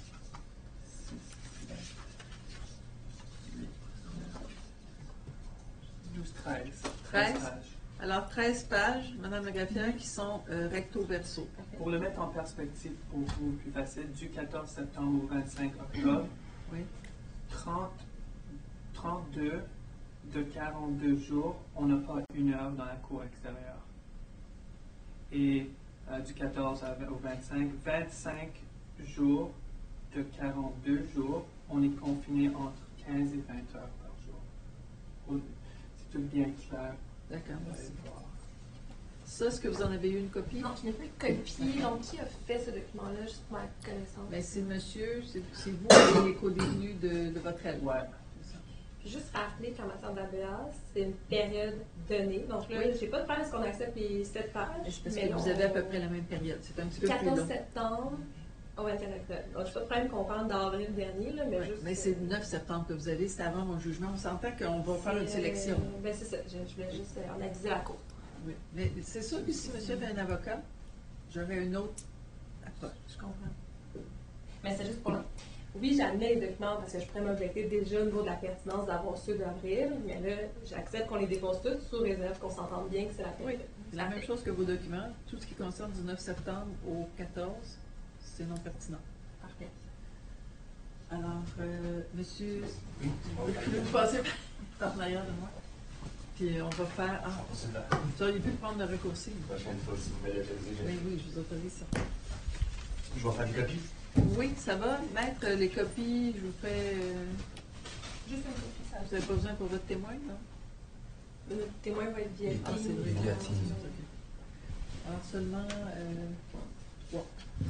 douze, treize. treize. pages. Alors, treize pages, Mme Lagraffière, qui sont euh, recto verso. Pour le mettre en perspective pour vous, plus facile, du quatorze septembre au vingt-cinq octobre, Oui. trente, trente-deux de quarante-deux jours, on n'a pas une heure dans la cour extérieure. Et euh, du quatorze au vingt-cinq, vingt-cinq jours de quarante-deux jours, on est confiné entre quinze et vingt heures par jour. C'est tout bien clair. D'accord, Vous merci. allez voir. Ça, est-ce que vous en avez eu une copie? Non, je n'ai pas de copie. Donc, qui a fait ce document-là, juste pour ma connaissance? Mais c'est monsieur, c'est c'est vous qui êtes co-dévenu de, de votre aide. Ouais. C'est ça. Puis juste rappeler qu'en matière d'A B A, c'est une période donnée. Donc là, Oui. j'ai pas de problème à ce qu'on accepte les sept pages. Mais c'est parce mais que vous là, avez à on- peu près la même période. C'est un petit peu plus quatorze long. septembre au vingt-quatre octobre. Donc, j'ai pas de problème qu'on parle d'avril dernier, là, mais Ouais, juste. mais c'est le neuf septembre que vous avez, c'est avant mon jugement. On s'entend qu'on va faire une C'est, sélection. euh, ben, c'est ça. Je, je voulais juste. euh, on a dit la cour. Oui. Mais c'est sûr que si monsieur avait un avocat, j'aurais une autre approche. Je comprends. Mais c'est juste pour. Oui, j'admets les documents parce que je pourrais m'objecter déjà au niveau de la pertinence d'avoir ceux d'avril, mais là, j'accepte qu'on les dépose tous sous réserve qu'on s'entende bien que c'est la Oui, période. c'est la même chose que vos documents. Tout ce qui concerne du neuf septembre au quatorze, c'est non pertinent. Parfait. Alors, euh, monsieur, Oui, on va vous vous passez par en arrière de moi. Puis on va faire. Ah, Super. vous auriez pu prendre le raccourci. La prochaine fois, si vous me l'autorisez, je Oui, oui, je vous autorise ça. je vais faire des copies. Oui, ça va. Maître, les copies, je vous fais. euh, Juste une copie, ça. Vous n'avez pas besoin pour votre témoin, non? Le témoin va être via Ah, c'est Teams. vrai. Via Teams. Ok. Alors seulement euh, trois.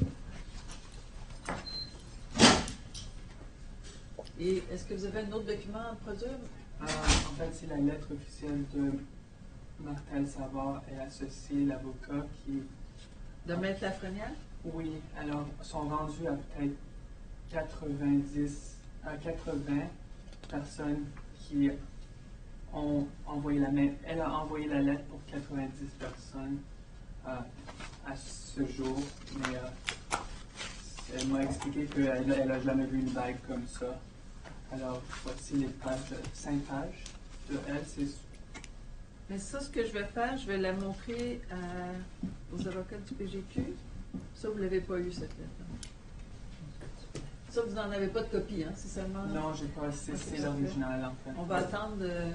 Et est-ce que vous avez un autre document à produire? Euh, en fait, c'est la lettre officielle de Martel Savard et associé, l'avocat qui. De Maître Lafrenière? Oui, alors, sont rendus à peut-être quatre-vingt-dix à quatre-vingts personnes qui ont envoyé la lettre. Elle a envoyé la lettre pour quatre-vingt-dix personnes euh, à ce jour, mais euh, elle m'a expliqué qu'elle n'a jamais vu une vague comme ça. Alors, voici les pages, cinq pages de elle, c'est Mais ça, ce que je vais faire, je vais la montrer à- aux avocats du P G Q. Ça, vous ne l'avez pas eu, cette lettre. Ça, vous n'en avez pas de copie, hein? C'est seulement. non, j'ai pas, c'est Ok, c'est parfait. l'original en fait. On va attendre. euh,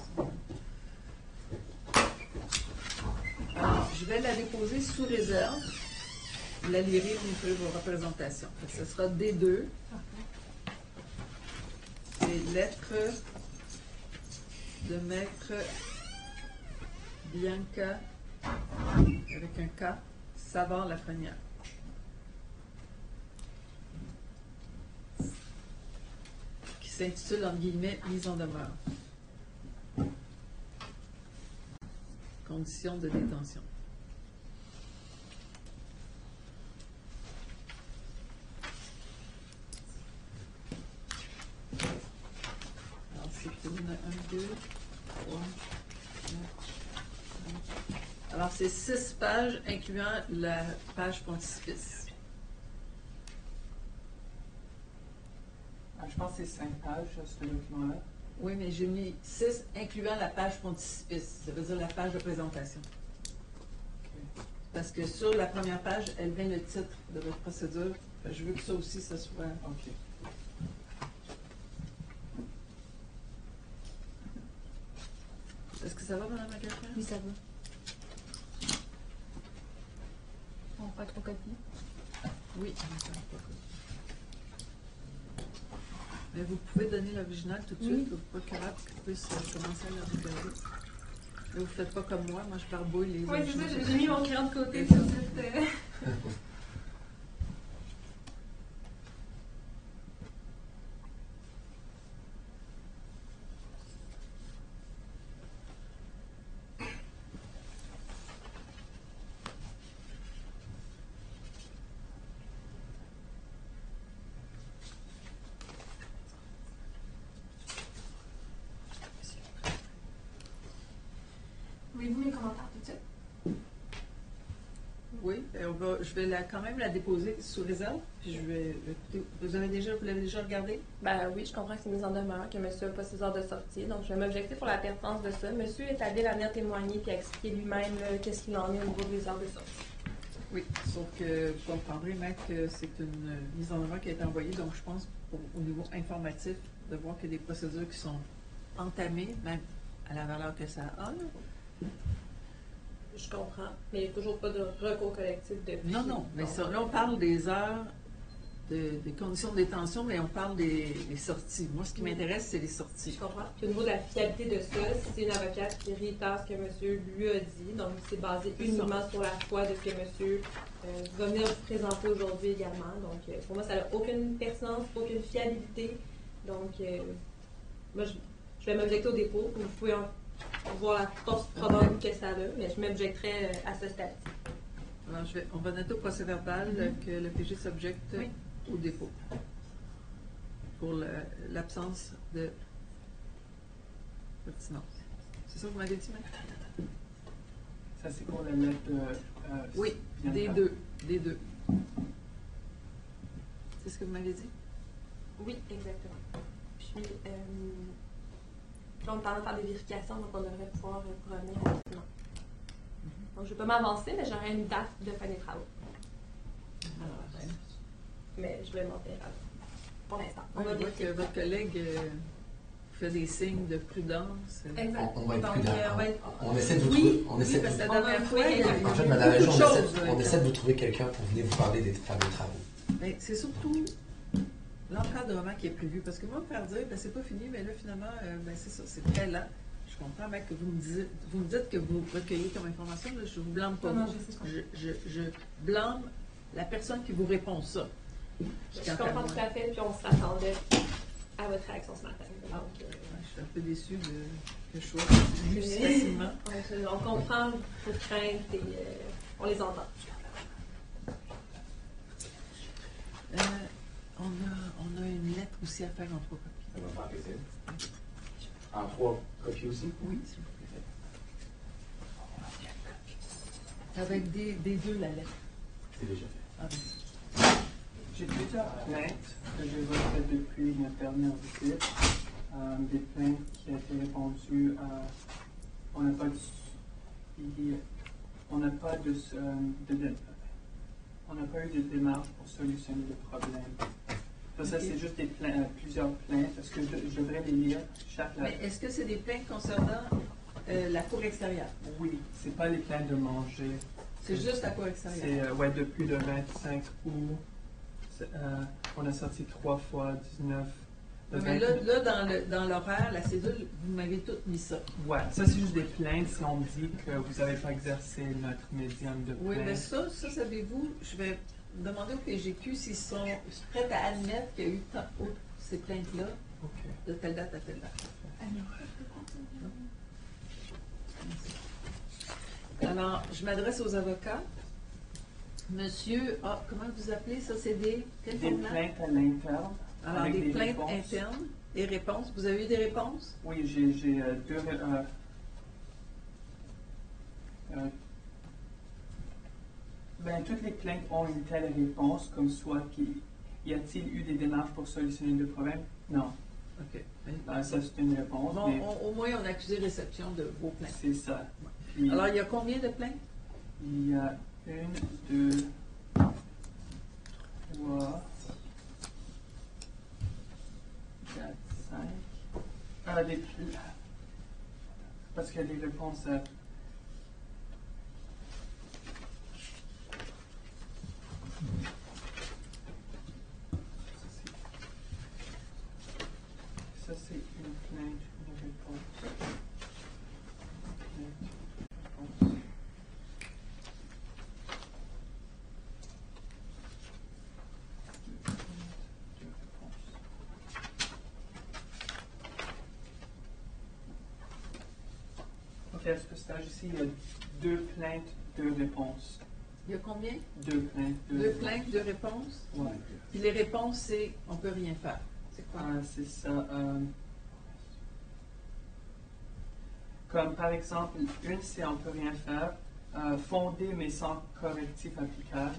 Alors, je vais la déposer sous réserve. Vous la lirez, vous me ferez vos représentations. Fait que ce sera D deux. C'est lettre de maître Bianca, avec un K, Savard Lafrenière. Qui s'intitule, entre guillemets, mise en demeure. Conditions de détention. Alors, c'est une, un, deux, trois, quatre, cinq. Alors, c'est six pages, incluant la page frontispice. Ah, je pense que c'est cinq pages, ce document-là. Oui, mais j'ai mis six, incluant la page frontispice. Ça veut dire la page de présentation. Ok. Parce que sur la première page, elle vient le titre de votre procédure. Fait que je veux que ça aussi, ça soit. Ok. Est-ce que ça va, Mme Lagraffière? Oui, ça va. On va faire trois copies. Oui. Mais vous pouvez donner l'original tout de Oui. suite au procureur pour qu'il puisse euh, commencer à le regarder. Mais vous ne faites pas comme moi, moi je barbouille les Oui, c'est ça, originaux. j'ai mis mon crayon de côté C'est tout de ça. suite. euh. Voulez-vous mes commentaires tout de suite? Oui, ben, on va, je vais la, quand même la déposer sous réserve. Puis je vais, écoutez, vous avez déjà, vous l'avez déjà regardé? Ben oui, je comprends que c'est mise en demeure, que monsieur n'a pas ses heures de sortie. Donc, je vais m'objecter pour la pertinence de ça. Monsieur est habile à venir témoigner puis à expliquer lui-même là, qu'est-ce qu'il en est au niveau des heures de sortie. Oui, sauf que vous comprendrez, maître, que c'est une euh, mise en demeure qui a été envoyée. Donc, je pense, pour- au niveau informatif, de voir qu'il y a des procédures qui sont entamées, même à la valeur que ça a. là. Je comprends, mais il n'y a toujours pas de recours collectif depuis. Non, non, mais Donc, ça, là, on parle des heures, de- des conditions de détention, mais on parle des, des sorties. Moi, ce qui m'intéresse, c'est les Je sorties. comprends. Puis au niveau de la fiabilité de ça, si c'est une avocate qui réitère ce que monsieur lui a dit, donc c'est basé C'est uniquement sur la foi de ce que monsieur euh, va venir vous présenter aujourd'hui également. Donc euh, pour moi, ça n'a aucune pertinence, aucune fiabilité. Donc euh, moi, je, je vais m'objecter au dépôt. Vous pouvez en voir la force probable que ça a, mais je m'objecterai euh, à ce stade. Alors, je vais, on va noter au procès verbal euh, que le P G s'objecte Oui. au dépôt pour le- l'absence de pertinence. C'est ça que vous m'avez dit, maître? Ça, c'est pour la lettre de. euh, Oui, Bianca. des deux, des deux. C'est ce que vous m'avez dit? Oui, exactement. Puis, euh, puis on est en train de faire des vérifications, donc on devrait pouvoir euh, revenir rapidement. Donc, je ne vais pas m'avancer, mais j'aurai une date de fin des travaux. Alors, ben, Mais je vais m'en faire avant. Pour l'instant. On on va voit vérifier. que votre collègue euh, fait des signes de prudence. euh. Exact. On, on va être Donc, prudent. euh, on va être- On, on essaie de vous Oui, trouver. On oui, essaie de parce que vous- la dernière On va fois, il y a, il y a En fait, eu Madame la beaucoup de Juge, on, essaie, choses. on euh, essaie de vous trouver quelqu'un pour venir vous parler des fameux travaux. Ben, c'est surtout l'encadrement qui est prévu. Parce que moi, me faire dire, ben, c'est pas fini, mais là, finalement, euh, ben, c'est ça, c'est très lent. Je comprends, mec, que vous me dites, vous me dites que vous recueillez comme information. Là, je vous blâme pas. Non, non, vous. je sais ce qu'on je, je, je blâme la personne qui vous répond ça. Je Quant à comprends moi. tout à fait, puis on s'attendait à votre réaction ce matin. Ah, Donc, euh, ouais, je suis un peu déçue de que je sois venue si facilement. on, on comprend vos craintes et euh, on les entend. Euh, on, a, on a une lettre aussi à faire en trois copies. Ça va faire plaisir. En trois copies aussi? Oui, s'il vous plaît. Avec des, des deux, la lettre. C'est déjà fait. Ah, ben, J'ai plusieurs plaintes que j'ai refaites depuis notre dernière visite. Euh, des plaintes qui ont été répondues à. On n'a pas de. il- On n'a pas de, euh, de- de- on n'a pas eu de démarche pour solutionner le problème. Ça, ça, Ok. c'est juste des plaintes, euh, plusieurs plaintes. Est-ce que je, je devrais les lire chaque mais lettre? est-ce que c'est des plaintes concernant euh, la cour extérieure? Oui, c'est pas les plaintes de manger. C'est juste la cour C'est extérieure. euh, ouais, de plus de vingt-cinq août. C'est, euh, on a sorti trois fois dix-neuf. Le Mais vingt- là, là dans, le, dans l'horaire, la cédule, vous m'avez tout mis ça. Ouais, ça c'est juste des plaintes si on me dit que vous n'avez pas exercé notre médium de Oui, mais plainte. ça, ça, savez-vous, je vais demander au P G Q s'ils sont prêts à admettre qu'il y a eu tant, oh, ces plaintes-là, Ok. de telle date à telle date. Alors, je m'adresse aux avocats. Monsieur, ah, comment vous appelez ça? C'est des, quel Des formulaire? plaintes à l'interne. Alors, avec des plaintes réponses. internes et réponses. Vous avez eu des réponses? Oui, j'ai j'ai, euh, deux. ré- euh, euh, ben, toutes les plaintes ont une telle réponse, comme soit qu'il y a-t-il eu des démarches pour solutionner le problème? Non. OK. Ben, ça c'est une réponse, Bon, mais on- au moins, on a accusé réception de vos plaintes. c'est ça. Puis, Alors, il y a combien de plaintes? il y a une, deux, trois, quatre, cinq. Ah, des, parce qu'il y a des réponses à. Ça, c'est une plainte, une réponse. Plainte, réponse. Deux réponses. Ok, à ce stage ici, il y a deux plaintes, deux réponses. Il y a combien? Deux plaintes, deux, Deux réponses. plaintes, deux réponses. Ouais. Puis les réponses, c'est on peut rien faire. C'est quoi? Ah, c'est ça. euh, comme par exemple, une, c'est on ne peut rien faire, euh, fondé mais sans correctif applicable.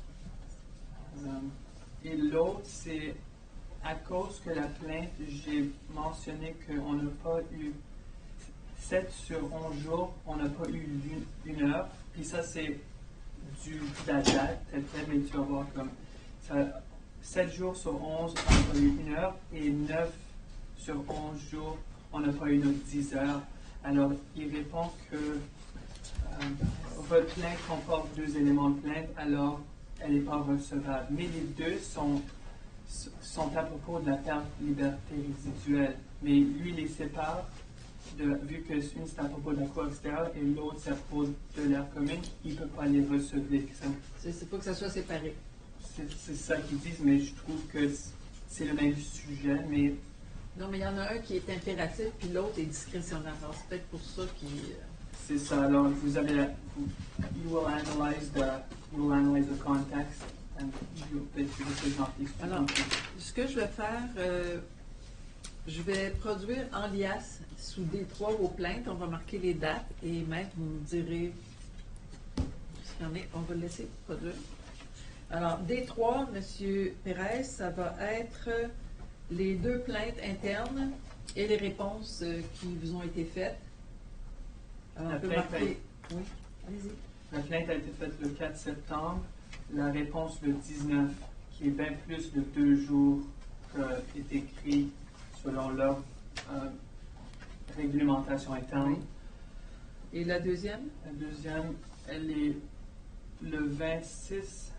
Euh, et l'autre, c'est à cause que la plainte, j'ai mentionné qu'on n'a pas eu sept sur onze jours, on n'a pas eu une, une heure. Puis ça, c'est du de la date, tel quel, mais tu vas voir comme ça, sept jours sur onze, on n'a pas eu une heure, et neuf sur onze jours, on n'a pas eu nos dix heures. Alors, il répond que euh, votre plainte comporte deux éléments de plainte, alors elle n'est pas recevable. Mais les deux sont, sont à propos de la perte de liberté résiduelle. Mais lui, les sépare, de, vu que une c'est à propos de la cour extérieure et l'autre c'est à propos de l'aire commune, il ne peut pas les recevoir. C'est, c'est pas que ça soit séparé. C'est, c'est ça qu'ils disent, mais je trouve que c'est le même sujet, mais... Non, mais il y en a un qui est impératif, puis l'autre est discrétionnaire. Alors, c'est peut-être pour ça qu'il... C'est ça. Alors, vous avez la... You will analyze the, you will analyze the context, and you will Alors, ce que je vais faire, euh, je vais produire en liasse sous D trois vos plaintes. On va marquer les dates et maître, vous me direz s'il y en est. On va le laisser produire. Alors, D trois, M. Pérez, ça va être les deux plaintes internes et les réponses euh, qui vous ont été faites. Alors, on peut marquer... Oui, allez-y. La plainte a été faite le quatre septembre, la réponse le dix-neuf, qui est bien plus de deux jours qu'est écrit selon leur euh, réglementation interne. Oui. Et la deuxième? La deuxième, elle est le vingt-six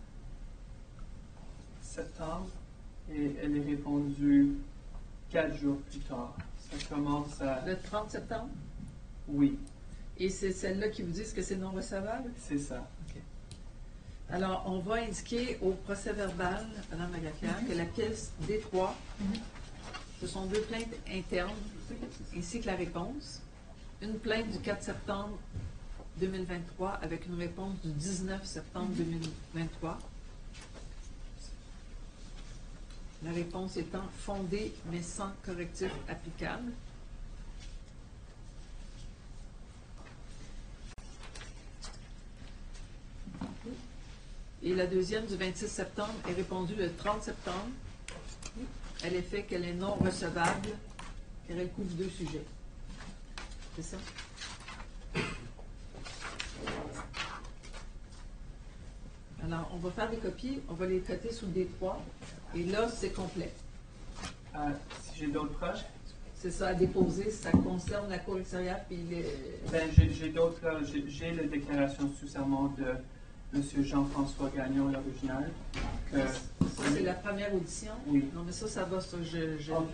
septembre et elle est répondue quatre jours plus tard. Ça commence à... Le trente septembre? Oui. Et c'est celle-là qui vous dit que c'est non recevable? C'est ça. Okay. Alors, on va indiquer au procès-verbal, Mme Magafière, mm-hmm. que la pièce D trois, mm-hmm. ce sont deux plaintes internes, ainsi que la réponse. Une plainte du quatre septembre deux mille vingt-trois avec une réponse du dix-neuf septembre deux mille vingt-trois. La réponse étant fondée mais sans correctif applicable. Et la deuxième du vingt-six septembre est répondue le trente septembre à l'effet qu'elle est non recevable car elle couvre deux sujets. C'est ça? Alors, on va faire des copies, on va les traiter sous D trois, et là, c'est complet. Euh, si j'ai d'autres proches? C'est ça, à déposer, ça concerne la cour extérieure, puis les... Ben, j'ai, j'ai d'autres, j'ai, j'ai la déclaration sous serment de M. Jean-François Gagnon, l'original. Que, ça, c'est la première audition? Oui. Non, mais ça, ça va, ça, je... je... OK.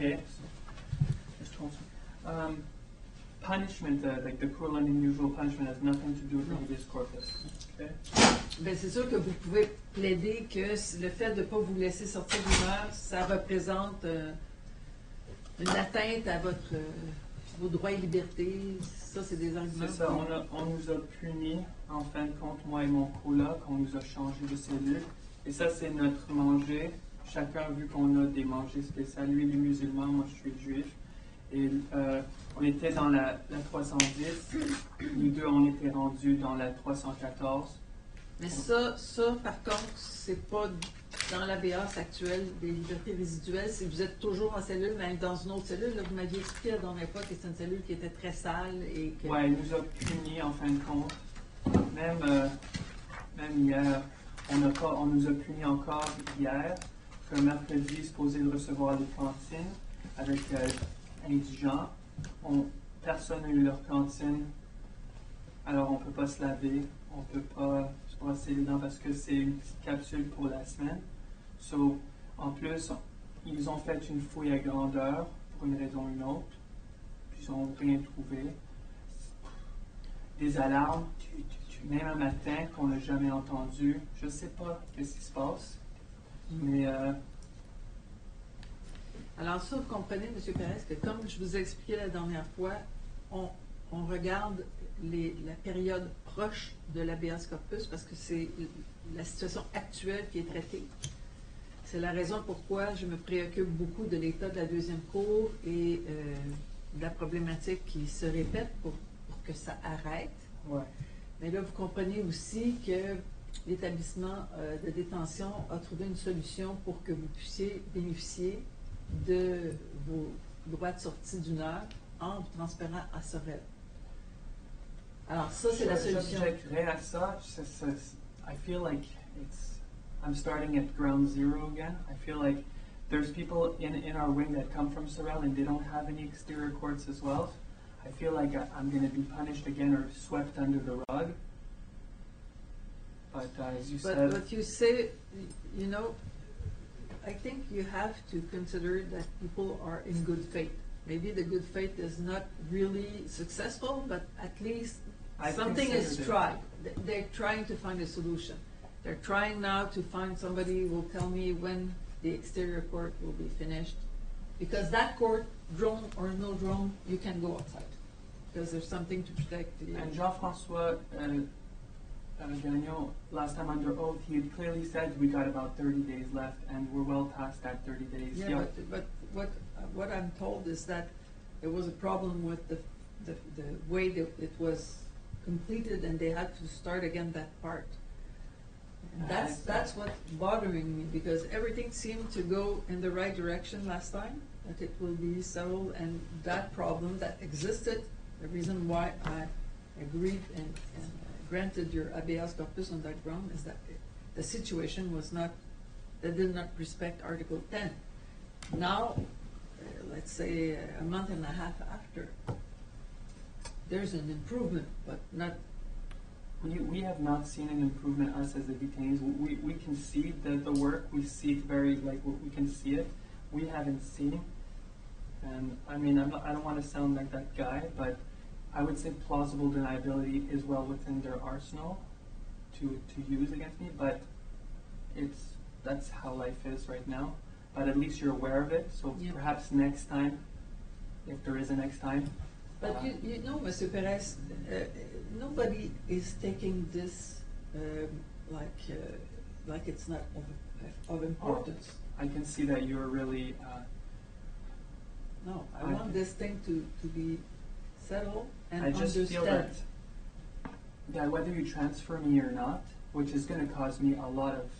Um, punishment, uh, like the cruel and unusual punishment, has nothing to do with habeas corpus. Okay? Ben, c'est sûr que vous pouvez plaider que le fait de ne pas vous laisser sortir d'une heure, ça représente euh, une atteinte à votre, euh, vos droits et libertés. Ça, c'est des arguments. C'est ça. On, a, on nous a punis, en fin de compte, moi et mon coloc, on nous a changé de cellule. Et ça, c'est notre manger. Chacun a vu qu'on a des mangers spéciaux. Lui, il est musulman, moi, je suis juif. Et euh, on était dans la, la trois cent dix. Nous deux, on était rendus dans la trois cent quatorze. Mais ça, ça, par contre, c'est pas dans l'habeas actuel des libertés résiduelles. Si vous êtes toujours en cellule, même dans une autre cellule, là, vous m'aviez expliqué la dernière fois que c'est une cellule qui était très sale et que... Oui, il nous a punis en fin de compte. Même, euh, même hier, on, a pas, on nous a punis encore hier, que mercredi, supposé de recevoir les cantines avec euh, indigents. On, personne n'a eu leur cantine, alors on ne peut pas se laver, on ne peut pas se brosser les dents parce que c'est une petite capsule pour la semaine. So, en plus, ils ont fait une fouille à grandeur pour une raison ou une autre, puis ils n'ont rien trouvé. Des alarmes, tu, tu, tu, même un matin qu'on n'a jamais entendu. Je ne sais pas ce qui se passe, mais... Euh, Alors ça, vous comprenez, M. Pérez, que comme je vous ai expliqué la dernière fois, on, on regarde les, la période proche de l'habeas corpus parce que c'est la situation actuelle qui est traitée. C'est la raison pourquoi je me préoccupe beaucoup de l'état de la deuxième cour et euh, de la problématique qui se répète pour, pour que ça arrête. Ouais. Mais là, vous comprenez aussi que l'établissement euh, de détention a trouvé une solution pour que vous puissiez bénéficier de vos droits de sortie d'une heure en vous transférant à Sorel. Alors ça, c'est la solution. J'objecterais à ça. C'est- c'est- I feel like it's, I'm starting at ground zero again. I feel like there's people in, in our wing that come from Sorel and they don't have any exterior courts as well. I feel like I, I'm going to be punished again or swept under the rug. But uh, as you But said, what you say, you know, I think you have to consider that people are in good faith. Maybe the good faith is not really successful, but at least I something is considered it. tried. Th- They're trying to find a solution. They're trying now to find somebody who will tell me when the exterior court will be finished. Because that court, drone or no drone, you can go outside. Because there's something to protect the... and Jean-François uh, uh, Gagnon, last time under oath, he had clearly said we got about thirty days left, and we're well past that thirty days. Yeah, but, but what, uh, what I'm told is that there was a problem with the, the, the way that it was completed and they had to start again that part. And that's, that's what's bothering me because everything seemed to go in the right direction last time, that it will be settled and that problem that existed, the reason why I agreed and, and granted your habeas corpus on that ground is that the situation was not, they did not respect Article ten. Now, uh, let's say a month and a half after, there's an improvement, but not, We, we have not seen an improvement, us as the detainees. We, we can see the, the work, we see it very, like, we can see it. We haven't seen. And, I mean, I'm not, I don't want to sound like that guy, but I would say plausible deniability is well within their arsenal to, to use against me, but it's, that's how life is right now. But at least you're aware of it, so Yeah. perhaps next time, if there is a next time. but uh, you, you know, Mister Perez, uh, nobody is taking this um, like, uh, like it's not of, of importance. I can see that you're really, uh, No, I I- want this thing to, to be settled and I just understand. feel that, that whether you transfer me or not, which is going to cause me a lot of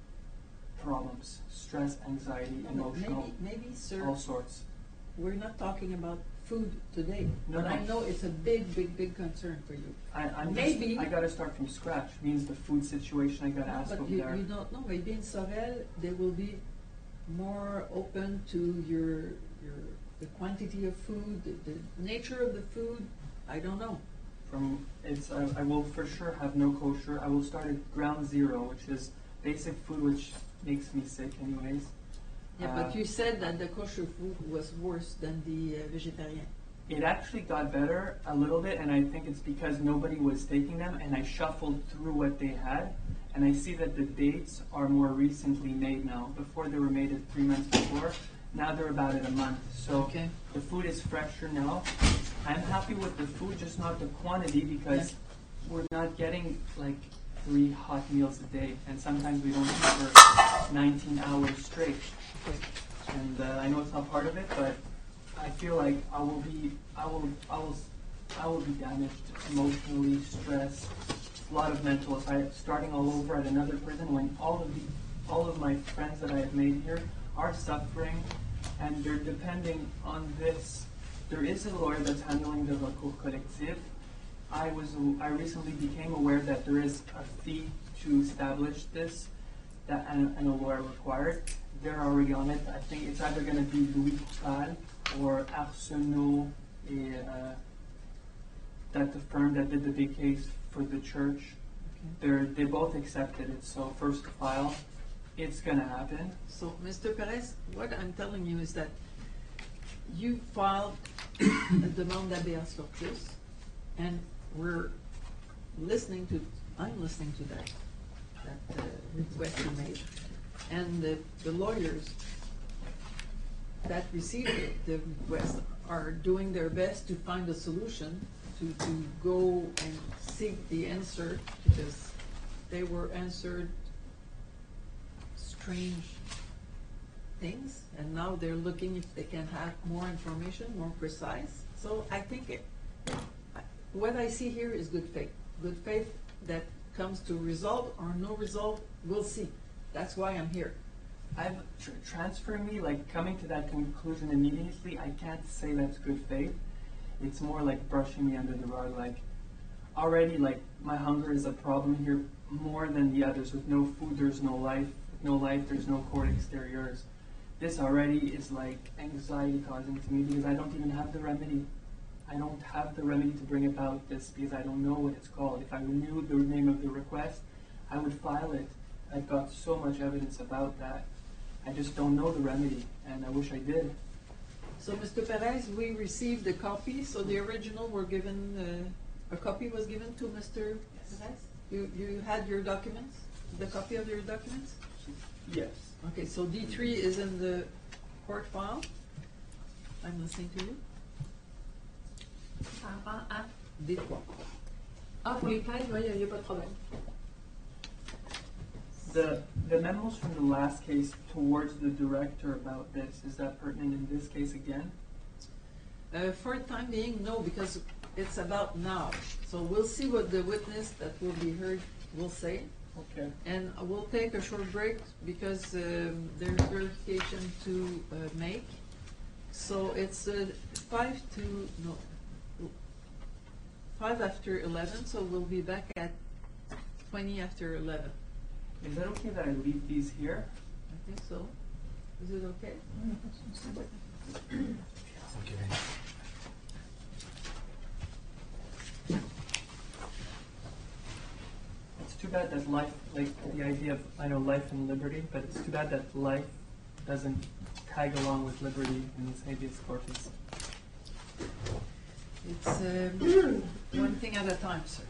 problems, stress, anxiety, emotional, Maybe, maybe, sir, all sorts. we're not talking about food today, No, but I no. know it's a big, big, big concern for you. I, I'm Maybe- just, I got to start from scratch. Means the food situation I got to ask But over you, there. you don't know, maybe in Sorel, they will be more open to your, your, the quantity of food, the, the nature of the food, I don't know. From it's, I, I will for sure have no kosher. I will start at ground zero, which is basic food, which makes me sick, anyways. Yeah, Uh, but you said that the kosher food was worse than the uh, vegetarian. It actually got better a little bit, and I think it's because nobody was taking them, and I shuffled through what they had, and I see that the dates are more recently made now. Before they were made at three months before, now they're about at a month. So Okay. the food is fresher now. I'm happy with the food, just not the quantity, because we're not getting like three hot meals a day, and sometimes we don't eat for nineteen hours straight. Okay. And uh, I know it's not part of it, but I feel like I will be, I will, I will, I will be damaged emotionally, stressed, a lot of mental. If I starting all over at another prison when all of the, all of my friends that I have made here are suffering, and they're depending on this. There is a lawyer that's handling the recours collectif. I was, I recently became aware that there is a fee to establish this, that and, and a lawyer required. They're already on it. I think it's either going to be Louis Coupal or Arsenault, et, uh, that the firm that did the big case for the church. They're, they both accepted it. So first to file, it's going to happen. So, Mister Perez, what I'm telling you is that you filed a demande d'habeas corpus, and we're listening to, I'm listening to that, that uh, request you made. And the, the lawyers that received the, the request are doing their best to find a solution to, to go and seek the answer, because they were answered strange things, and now they're looking if they can have more information, more precise. So I think it, I, what I see here is good faith. Good faith that comes to result or no result, we'll see. That's why I'm here. I've tr- transferring me, like coming to that conclusion immediately, I can't say that's good faith. It's more like brushing me under the rug. Like already, like my hunger is a problem here more than the others. With no food, there's no life. With no life, there's no cord exteriors. This already is like anxiety causing to me because I don't even have the remedy. I don't have the remedy to bring about this because I don't know what it's called. If I knew the name of the request, I would file it. I've got so much evidence about that. I just don't know the remedy, and I wish I did. So, Mister Perez, we received a copy, so the original were given, uh, a copy was given to Mister Perez? You, you had your documents? The copy of your documents? Yes. Okay, so D three is in the court file. I'm listening to you. Par rapport à... D trois. Ah, pour les plaintes, oui, il n'y a pas de problème. The, the memos from the last case towards the director about this, is that pertinent in this case again? Uh, for the time being, no, because it's about now. So we'll see what the witness that will be heard will say. Okay. And we'll take a short break because um, there's verification to uh, make. So it's uh, five to, no, five after eleven, so we'll be back at twenty after eleven. Is it okay that I leave these here? I think so. Is it okay? Okay. It's too bad that life, like the idea of, I know life and liberty, but it's too bad that life doesn't tag along with liberty in this habeas corpus. It's um, one thing at a time, sir.